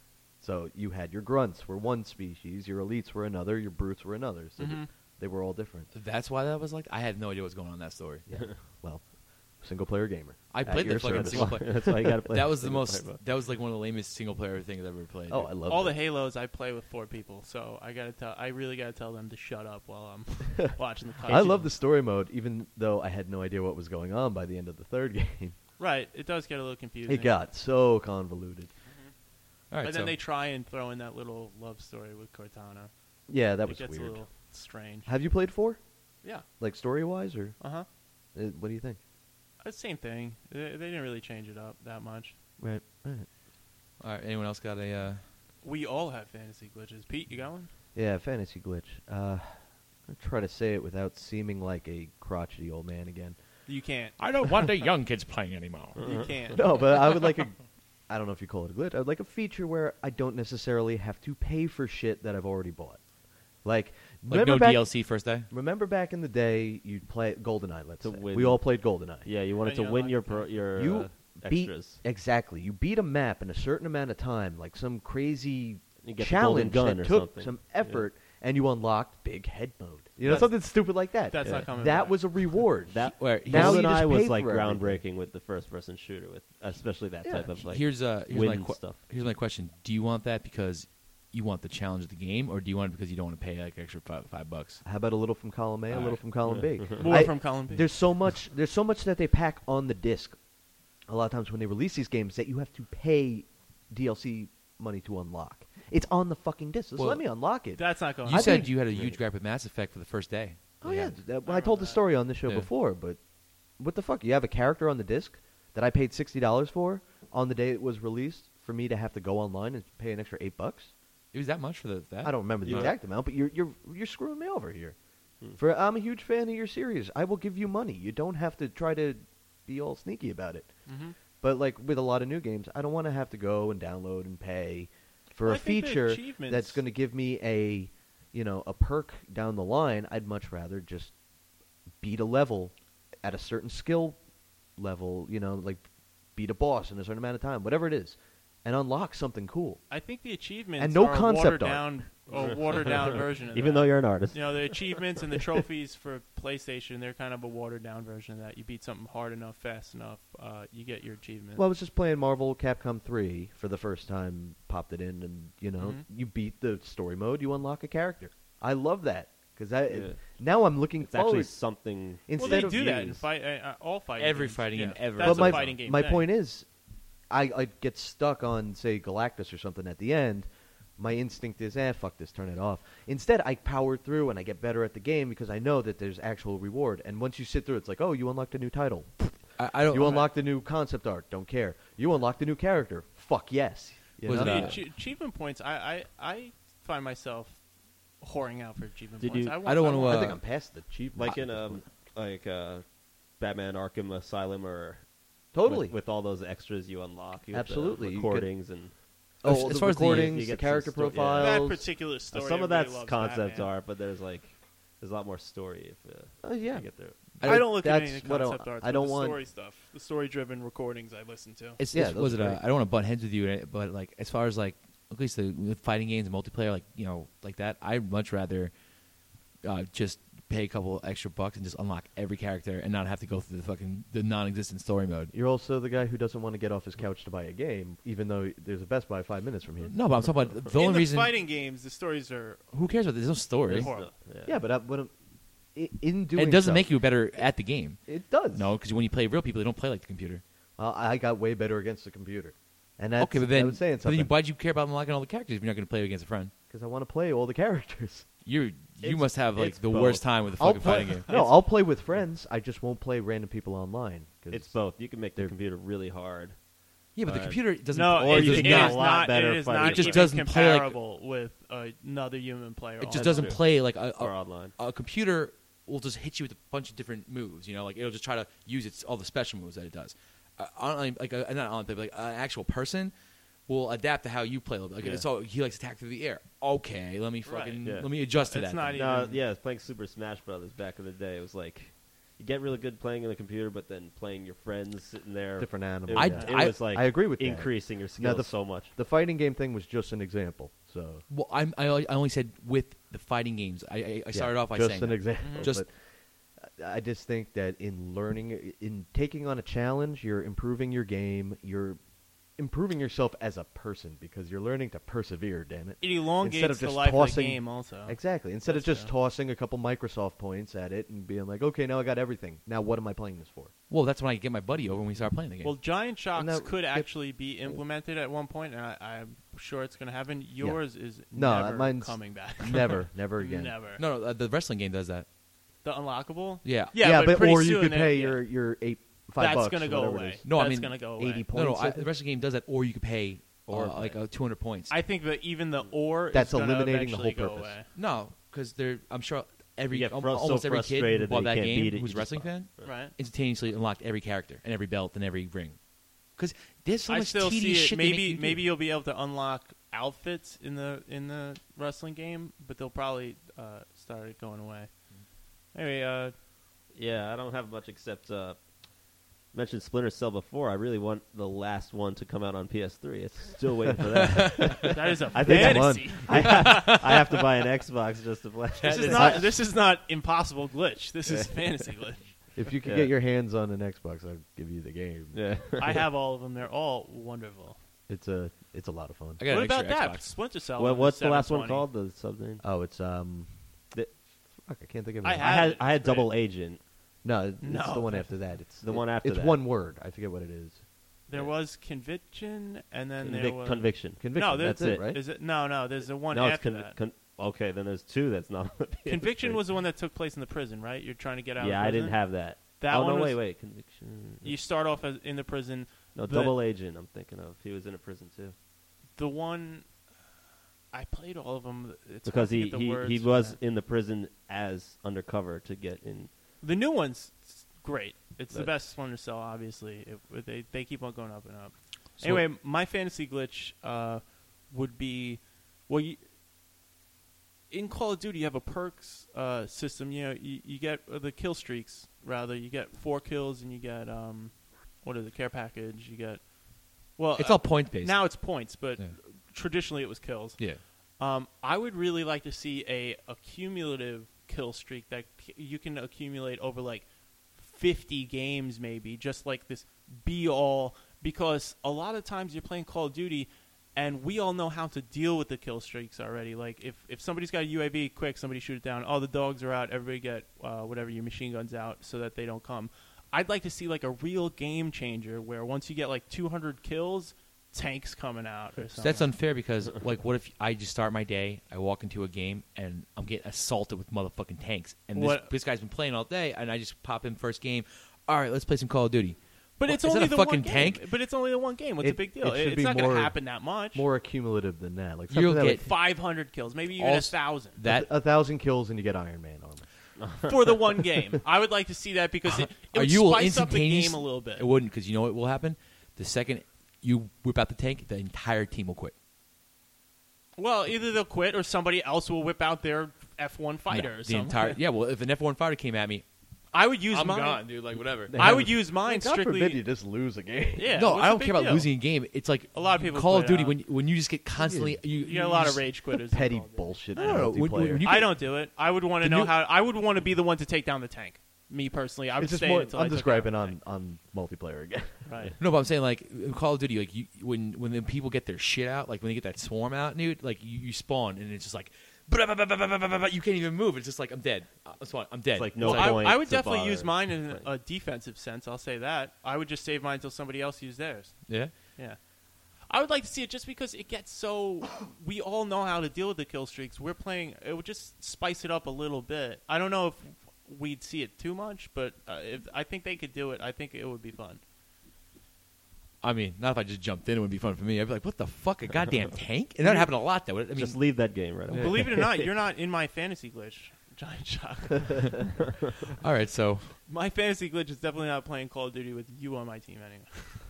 So you had your grunts were one species, your elites were another, your brutes were another. So th- Mhm. they were all different. That's why that was like. I had no idea what was going on in that story. Yeah. Well, single player gamer. I At played your the fucking service. single player. That's why you got to play. That was the single most. player mode. That was like one of the lamest single player things I've ever played. Oh, I love All that. the Halos I play with four people, so I gotta tell. I really gotta tell them to shut up while I'm watching the. Cutscene. I love the story mode, even though I had no idea what was going on by the end of the third game. Right, it does get a little confusing. It got so convoluted. All right, but then so they try and throw in that little love story with Cortana. Yeah, that it was gets weird. a little strange. Have you played four? Yeah. Like story wise, or Uh huh. uh, what do you think? Uh, Same thing. They, they didn't really change it up that much. Right. right. all right. Anyone else got a? Uh, We all have fantasy glitches. Pete, you got one? Yeah, fantasy glitch. Uh, I'll try to say it without seeming like a crotchety old man again. You can't. I don't want the young kids playing anymore. You can't. No, but I would like a. I don't know if you call it a glitch. I would like a feature where I don't necessarily have to pay for shit that I've already bought. Like, Like remember no back, D L C first day. Remember back in the day, you'd play GoldenEye. Let's To say win. we all played GoldenEye. Yeah, you wanted And to you win unlock your the pro, thing. your You uh, beat extras. exactly. You beat a map in a certain amount of time, like some crazy You get the challenge golden gun that or took something. some Yeah. effort, and you unlocked big head mode. You know, That's- something stupid like that. That's Yeah. not coming that back. was a reward. That Where Now you GoldenEye just was pay like for everything. groundbreaking with the first-person shooter, with especially that Yeah. type of like here's uh here's my win que- stuff. here's my question. Do you want that because you want the challenge of the game, or do you want it because you don't want to pay like extra five, five bucks? How about a little from column A, a All little right. from column B? More I- from column B. There's so much. There's so much that they pack on the disc. A lot of times when they release these games, that you have to pay D L C money to unlock. It's on the fucking disc. Just Well, let me unlock it. That's not going. You I said think- you had a huge gripe with Mass Effect for the first day. Oh They yeah, had- that, I I told remember the that. story on the show Yeah. before. But what the fuck? You have a character on the disc that I paid sixty dollars for on the day it was released for me to have to go online and pay an extra eight bucks. It was that much for the that. I don't remember the Yeah. exact amount, but you're you're you're screwing me over here. Hmm. For I'm a huge fan of your series. I will give you money. You don't have to try to be all sneaky about it. hmm But like with a lot of new games, I don't want to have to go and download and pay for Well, a I think the feature achievements- that's going to give me a, you know, a perk down the line. I'd much rather just beat a level at a certain skill level, you know, like beat a boss in a certain amount of time, whatever it is, and unlock something cool. I think the achievements And no are a concept watered art. down, a watered down version of Even that. though you're an artist. You know, the achievements and the trophies for PlayStation, they're kind of a watered down version of that. You beat something hard enough, fast enough, uh, you get your achievement. Well, I was just playing Marvel Capcom three for the first time, popped it in, and you know, Mhm. you beat the story mode, you unlock a character. I love that because I Yeah. now I'm looking It's actually forward. something. well, Instead they of do that in use. fight, uh, uh, all fighting Every games. fighting yeah. game ever. That's but a my fighting game my thing. point is, I I get stuck on say Galactus or something at the end. My instinct is, eh, fuck this, turn it off. Instead, I power through and I get better at the game because I know that there's actual reward. And once you sit through, it's like, oh, you unlocked a new title. I, I don't. You unlocked a new concept art. Don't care. You unlocked a new character. Fuck yes. You Was know? it, The uh, achie- achievement points, I, I, I find myself whoring out for achievement Did points. you- I, want, I don't wanna, want- I uh, think I'm past the cheap. Like in um, like uh, Batman Arkham Asylum, or totally. with, with all those extras you unlock. You get the Absolutely. You get- recordings and oh, As- as the far as the- recordings, you the get character some sto- yeah. profiles. that particular uh, story. some of everybody that's loves concepts Batman. art, but there's like there's a lot more story if uh, Oh yeah. you get there. I don't look at that's any of the what I- concept art. I don't the want. story stuff, the story-driven recordings I listen to. It's, Yeah, it's- those was are it? Uh, great. I don't want to butt heads with you, but like as far as like at least the with fighting games and multiplayer, like you know, like that, I'd much rather uh, just pay a couple extra bucks and just unlock every character and not have to go through the fucking the non-existent story mode. You're also the guy who doesn't want to get off his couch to buy a game, even though there's a Best Buy five minutes from here. No, but I'm talking about the In only the reason. fighting games, the stories are Who cares about this? There's no story. There's There's horrible. no- Yeah, but I, what I'm, i- in doing And it doesn't so- make you better at the game. It does. No, because when you play real people, they don't play like the computer. Well, I got way better against the computer, and that's okay, but that then, was saying but then you, something why'd you care about unlocking all the characters if you're not going to play against a friend? because I want to play all the characters. You you It's- must have like it's the both. worst time with a I'll fucking play, fighting game. no, I'll play with friends. I just won't play random people online. 'cause It's both. You can make the They're- computer really hard. Yeah, but the Uh, computer doesn't. no, or it, you it can is get a lot not. better It is fighting not It just even doesn't play like- comparable with another human player. It just on doesn't there. play like a, Or a, online. a computer will just hit you with a bunch of different moves. You know, like it'll just try to use its all the special moves that it does. Uh, on, like uh, not on, but like an actual person will adapt to how you play a little bit. Like, Yeah. so he likes to attack through the air. Okay, let me fucking Right. Yeah. let me adjust to It's that. not thing. No, even- yeah, I was playing Super Smash Brothers back in the day. It was like you get really good playing on the computer, but then playing your friends sitting there, Different it, animals. I- it I- was like I agree with that. increasing your Now, skills the- so much. The fighting game thing was just an example. So Well, I'm, I I only said with the fighting games. I I, I started yeah, off by just saying an that. example. Just- but I just think that in learning, in taking on a challenge, you're improving your game. You're improving yourself as a person because you're learning to persevere. Damn it! It elongates Instead of the just life tossing- of the game also. Exactly. Instead of That's just true. tossing a couple Microsoft points at it and being like, okay, now I got everything. Now what am I playing this for? Well, that's when I get my buddy over when we start playing the game. Well, Giant Shocks that- could it- actually be implemented at one point, and I, I'm sure it's going to happen. Yours is No, never mine's coming back. Never, never again. Never. no, no, uh, the wrestling game does that. The unlockable? Yeah. Yeah, but, pretty or you soon could it- pay yeah. your your eight five That's bucks. gonna go whatever it away. is. No, I That's mean, going to go away. eighty No, no, points. I, I the think? wrestling game does that, or you could pay Or uh, like uh, two hundred points. I think that even the or That's is gonna eliminating the whole eventually go purpose. away. no, because they're. I'm sure every You get al- fro- so almost every kid who frustrated bought that that you can't game beat it, who's you a just wrestling buy fan Right. instantaneously unlocked every character and every belt and every ring. Because there's so I much still see tedious it. shit they make Maybe you do. maybe you'll be able to unlock outfits in the in the wrestling game, but they'll probably uh, start it going away. Anyway, uh, Yeah, I don't have much except uh, mentioned Splinter Cell before. I really want the last one to come out on P S three. It's still waiting for that. that is a I think I'm fantasy. I have, I have to buy an Xbox just to play. This is it. not this is not impossible glitch. This is Yeah. fantasy glitch. If you could Yeah. get your hands on an Xbox, I'll give you the game. Yeah. I have all of them. They're all wonderful. It's a it's a lot of fun. I got What an about extra that Xbox. Splinter Cell? Well, on what's the last seven one twenty? called? The sub name? Oh, it's um, The- fuck, I can't think of it. I I have had it. I had It's great. Double Agent. no, it's No. the one after that. It's The it- one after It's that. one word. I forget what it is. There was Conviction, and then there Convic- was Conviction. Conviction. No, that's there's- it, right? Is it? No, no. There's a one no, it's after con- that. con- okay. Then there's two. That's not. on the P S three. Conviction was the one that took place in the prison, right? You're trying to get out. Yeah, of I prison? didn't have that. that. oh one no! was- Wait, wait. Conviction. You start off as in the prison. No, the- Double Agent. I'm thinking of. He was in a prison too. The one I played all of them. It's Because hard to he get the he, words he for was that. in the prison as undercover to get in. The new one's great. It's the But- best Splinter Cell, obviously. It, they they keep on going up and up. So- anyway, my fantasy glitch uh, would be well. You, in Call of Duty, you have a perks uh, system. You know, you, you get uh, the kill streaks. Rather, you get four kills, and you get um, what is the care package? You get well, It's uh, all point based. now it's points, but Yeah. traditionally it was kills. yeah. Um, I would really like to see a accumulative kill streak that c- you can accumulate over like fifty games, maybe just like this be all. Because a lot of times you're playing Call of Duty, and we all know how to deal with the kill streaks already. Like if, if somebody's got a U A V, quick, somebody shoot it down. Oh, the dogs are out. Everybody get uh, whatever your machine guns out so that they don't come. I'd like to see like a real game changer where once you get like two hundred kills, tanks coming out or something. That's unfair because, like, what if I just start my day, I walk into a game, and I'm getting assaulted with motherfucking tanks, and this, What- this guy's been playing all day, and I just pop in first game. All right, let's play some Call of Duty. But What, it's is that only a the fucking one game. tank? But it's only the one game. What's It- the big deal? it should it's be not going more- to happen that much. More accumulative than that. Like You'll something that, get- like, five hundred kills, maybe even a Also- thousand That a, a thousand kills and you get Iron Man armor. for the one game. I would like to see that because it, it Are would you will spice up the instantaneous- game a little bit. It wouldn't, because you know what will happen? The second you whip out the tank, the entire team will quit. Well, either they'll quit or somebody else will whip out their F one fighter. No, or the something. entire yeah. Well, if an F one fighter came at me, I would use I'm mine. gone, dude. Like whatever. I would use mine God strictly. forbid you just lose a game. Yeah, no, what's I the don't big care about deal? losing a game. It's like A lot of people Call of quit Duty out. when when you just get constantly you, You get a lot of just- rage quitters. in Petty Call of Duty. bullshit. I don't know, when- multiplayer. when you I don't do it. I would want to The know new- how. I would want to be the one to take down the tank. Me personally, I would it's just stay more. until I I'm took describing down on, on multiplayer again. the tank. Right. No, but I'm saying like in Call of Duty, like you, when when the people get their shit out, like when they get that swarm out, dude, like you, you spawn and it's just like blah, blah, blah, blah, blah, blah, blah, blah, you can't even move. It's just like I'm dead. Uh, That's why I'm dead. It's like no I, point I would to definitely bother. use mine in Right. a defensive sense. I'll say that. I would just save mine until somebody else used theirs. yeah. Yeah. I would like to see it just because it gets so. We all know how to deal with the kill streaks. We're playing. It would just spice it up a little bit. I don't know if we'd see it too much, but uh, if I think they could do it. I think it would be fun. I mean, not if I just jumped in, it would be fun for me. I'd be like, what the fuck, a goddamn tank? And that happened a lot though. I mean, Just leave that game right away. Believe it or not, you're not in my fantasy glitch. giant shock. All right, so My fantasy glitch is definitely not playing Call of Duty with you on my team anyway.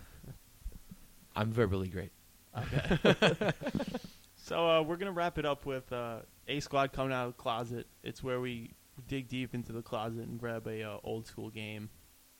I'm verbally great. Okay. So uh, we're gonna wrap it up with uh, A Squad coming out of the closet. It's where we dig deep into the closet and grab a uh, old school game.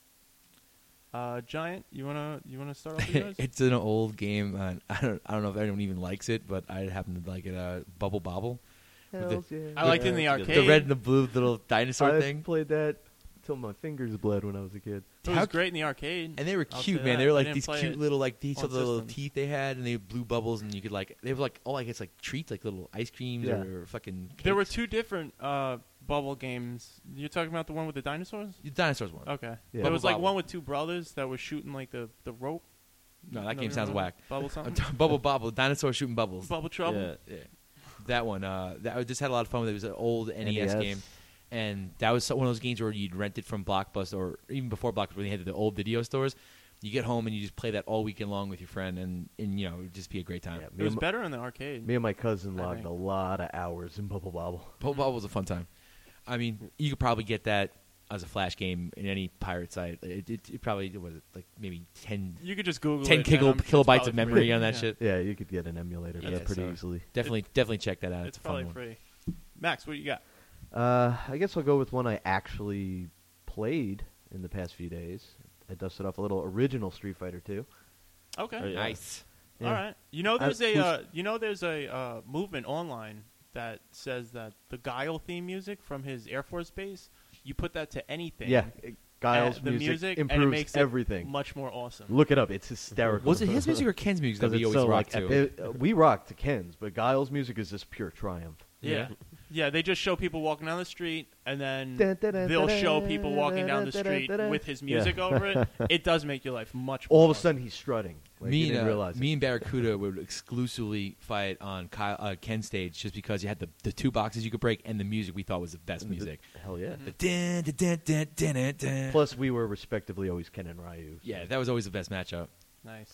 Uh, Giant, you wanna you wanna start off with yours? It's an old game. Uh, I don't I don't know if anyone even likes it, but I happen to like it. Uh, Bubble Bobble, Hells yeah. I liked it in the Yeah, it's good. arcade. the red and the blue little dinosaur I thing, played that till my fingers bled when I was a kid. It How was c- great in the arcade. and they were I'll cute, say man. that. They were I like didn't these play cute it little like each on of the little systems. teeth they had, and they blew bubbles, and you could like they were like oh, I guess like treats, like little ice creams Yeah. or fucking. There were cakes. two different uh, bubble games. You're talking about the one with the dinosaurs? The dinosaurs one. Okay. Yeah. There was Bubble like Bobble. one with two brothers that were shooting like the, the rope. No, that No, game you sounds remember? whack. Bubble something? Bubble Bobble, dinosaur shooting bubbles. Bubble Trouble? Yeah. Yeah. That one. Uh, that I just had a lot of fun with it. It was an old N E S, N E S. game, and that was one of those games where you'd rent it from Blockbuster or even before Blockbuster when they had the old video stores. You get home and you just play that all weekend long with your friend, and, and you know, it would just be a great time. Yeah, It me, was and, better in the arcade. me and my cousin I logged think. a lot of hours in Bubble Bobble. Bubble Bobble was a fun time. I mean, you could probably get that as a flash game in any pirate site. It, it, it probably was like maybe ten, You could just Google ten it. kilo, and I'm- it's kilobytes probably of memory free. on that Yeah. shit. Yeah, you could get an emulator Yeah, that's pretty so- easily. Definitely, definitely check that out. It's It's a fun probably one. free. Max, what you got? Uh, I guess I'll go with one I actually played in the past few days. I dusted off a little original Street Fighter two. Okay. Oh, yeah. Nice. Yeah. All right. You know, I- there's a who's- uh, you know there's a uh, movement online that says that the Guile theme music from his Air Force base, you put that to anything. Yeah, it- Guile's and the music, music and it improves makes it everything. much more awesome. Look it up; it's hysterical. Was it his music or Ken's music that 'Cause we it's always so, rocked like, to? It- uh, we rocked to Ken's, but Guile's music is just pure triumph. Yeah. Yeah, they just show people walking down the street, and then Dun, dun, dun, they'll dun, show dun, people dun, walking down the dun, street dun, dun. with his music over it. It does make your life much more All of a awesome. sudden, he's strutting. Like, me you and didn't uh, realize me it. and Barracuda would exclusively fight on Kyle, uh, Ken's stage just because you had the, the two boxes you could break and the music we thought was the best music. Hell yeah! Mm-hmm. The dun, dun, dun, dun, dun, dun. Plus, we were respectively always Ken and Ryu. so- Yeah, that was always the best matchup. Nice.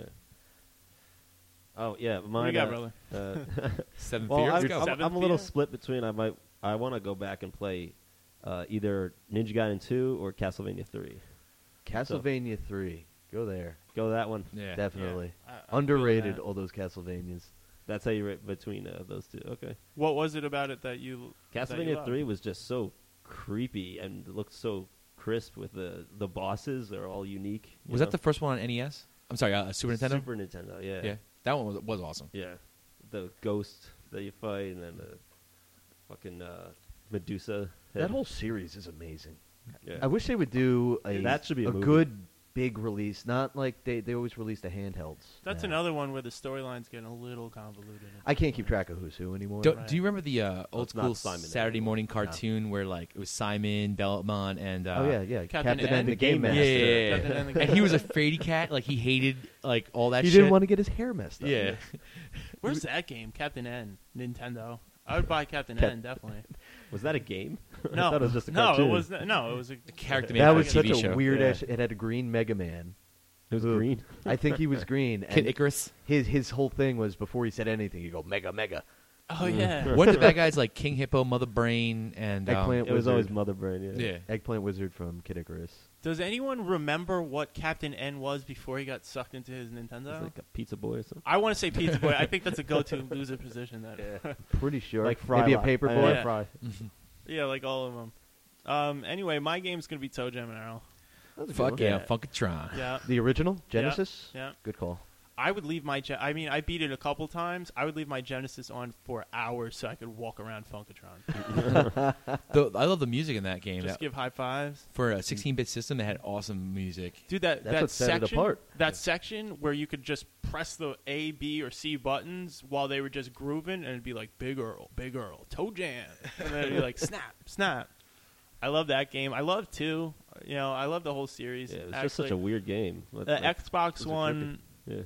Oh yeah, mine. What do you got, uh, brother? uh, Seven well, fear. I'm, Let's go. I'm, Seventh I'm a little Fear? split between. I might. I want to go back and play uh, either Ninja Gaiden two or Castlevania three. Castlevania three. Go there. Go that one. Yeah. Definitely. I- I feel Underrated, that. all those Castlevanias. That's how you rate between uh, those two. Okay. What was it about it that you that you Castlevania loved? three was just so creepy and looked so crisp with the the bosses. They're all unique. you Was know? that the first one on N E S? I'm sorry, uh, Super Nintendo. Super Nintendo. Yeah. Yeah, that one was, was awesome. Yeah. The ghost that you fight, and then the fucking uh, Medusa. That head. whole series is amazing. Yeah. I wish they would do a, That should be a movie. good big release, not like they, they always release the handhelds. That's now. another one where the storyline's getting a little convoluted. I can't keep track of who's who anymore. Do, Right. do you remember the uh, old it's not school Simon Saturday anymore. morning cartoon where like it was Simon Belmont and uh, oh yeah, yeah, Captain Captain, N, N, the the Game Game yeah, Master. yeah, yeah, yeah. Captain N the and Game he was a Master. fraidy cat. Like he hated like all that. He shit. didn't want to get his hair messed up. Yeah, Where's that game? Captain N, Nintendo. I would buy Captain Cap- N definitely. Was that a game? No, I thought it was just a no, cartoon. it was no, it was a character made That for was a such T V a show. weird Yeah. ass. It had a green Mega Man. It was Who- green. I think he was green. Kid and Icarus. his his whole thing was before he said anything, he'd go mega mega. Oh yeah. One of the bad guys like King Hippo, Mother Brain, and um, Eggplant It was Wizard. always Mother Brain. Yeah. yeah. Eggplant Wizard from Kid Icarus. Does anyone remember what Captain N was before he got sucked into his Nintendo? It's like a pizza boy or something. I want to say Pizza Boy. I think that's a go-to loser position. That Pretty sure. Like Fry. Maybe a Li- paper uh, boy. Yeah. Fry. yeah, like all of them. Um, anyway, my game's gonna be Toe Jam and Earl. That was a good Fuck one. yeah, Yeah. Funkatron. Yeah, The original Genesis. yeah. Good call. I would leave my. Ge- I mean, I beat it a couple times. I would leave my Genesis on for hours so I could walk around Funkatron. The, I love the music in that game. Just That- give high fives. for a sixteen-bit system, they had awesome music. Dude, that That's that what set it section, apart. that section where you could just press the A, B, or C buttons while they were just grooving, and it'd be like Big Earl, Big Earl, Toe Jam, and then it'd be like snap, snap. I love that game. I love two. You know, I love the whole series. Yeah, it was actually, just such a weird game. Like- the like, Xbox those are one Yeah.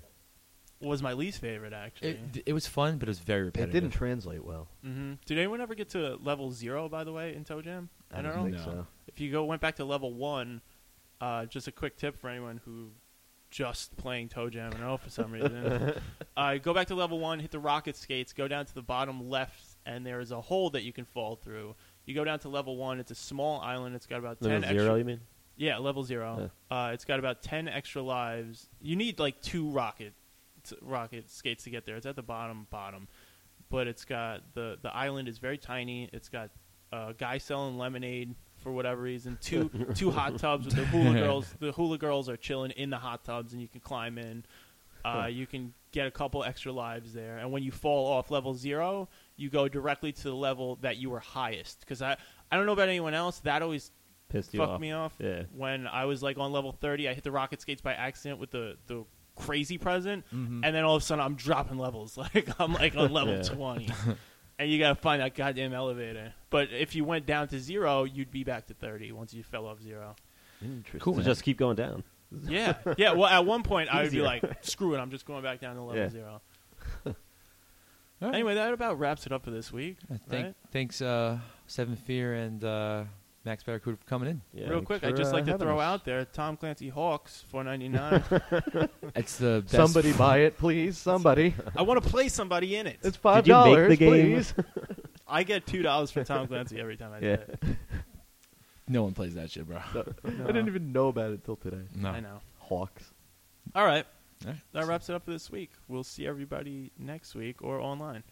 was my least favorite. Actually, It, it was fun, but it was very It repetitive. didn't translate well. hmm Did anyone ever get to level zero? By the way, in Toe Jam, I don't don't know. think No. so. If you go went back to level one, uh, just a quick tip for anyone who just playing Toe Jam and Earl for some reason. uh, go back to level one, hit the rocket skates, go down to the bottom left, and there is a hole that you can fall through. You go down to level one. It's a small island. It's got about Level ten zero, extra. you mean? Yeah, level zero. Uh, it's got about ten extra lives. You need like two rocket t- rocket skates to get there. It's at the bottom bottom, but it's got the the island is very tiny. It's got a guy selling lemonade for whatever reason. Two two hot tubs with the hula girls. The hula girls are chilling in the hot tubs, and you can climb in. Uh, you can get a couple extra lives there, and when you fall off level zero, you go directly to the level that you were highest. Because I I don't know about anyone else, that always Pissed you fucked off. me off. Yeah. When I was like on level thirty, I hit the rocket skates by accident with the, the crazy present, Mhm. and then all of a sudden I'm dropping levels. Like I'm like on level Yeah. twenty, and you gotta find that goddamn elevator. But if you went down to zero, you'd be back to thirty once you fell off zero. Interesting. Cool. So just keep going down. Yeah, yeah. Well, at one point I would be Easier. like, "Screw it, I'm just going back down to level Yeah. zero." All right. Anyway, that about wraps it up for this week. Uh, thank, right? Thanks, uh, Seven Fear and uh, Max Barracuda for coming in. Yeah. Real quick, for, I'd just uh, like to having throw us. out there Tom Clancy Hawks four ninety-nine. It's the best Somebody buy it, please. Somebody. I want to play somebody in it. It's five you make dollars, the game? please. I get two dollars for Tom Clancy every time I Yeah. play it. No one plays that shit, bro. No, I didn't even know about it until today. No. I know. Hawks. All right. All right. That wraps it up for this week. We'll see everybody next week or online.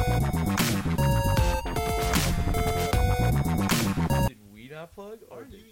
Did we not plug? Or did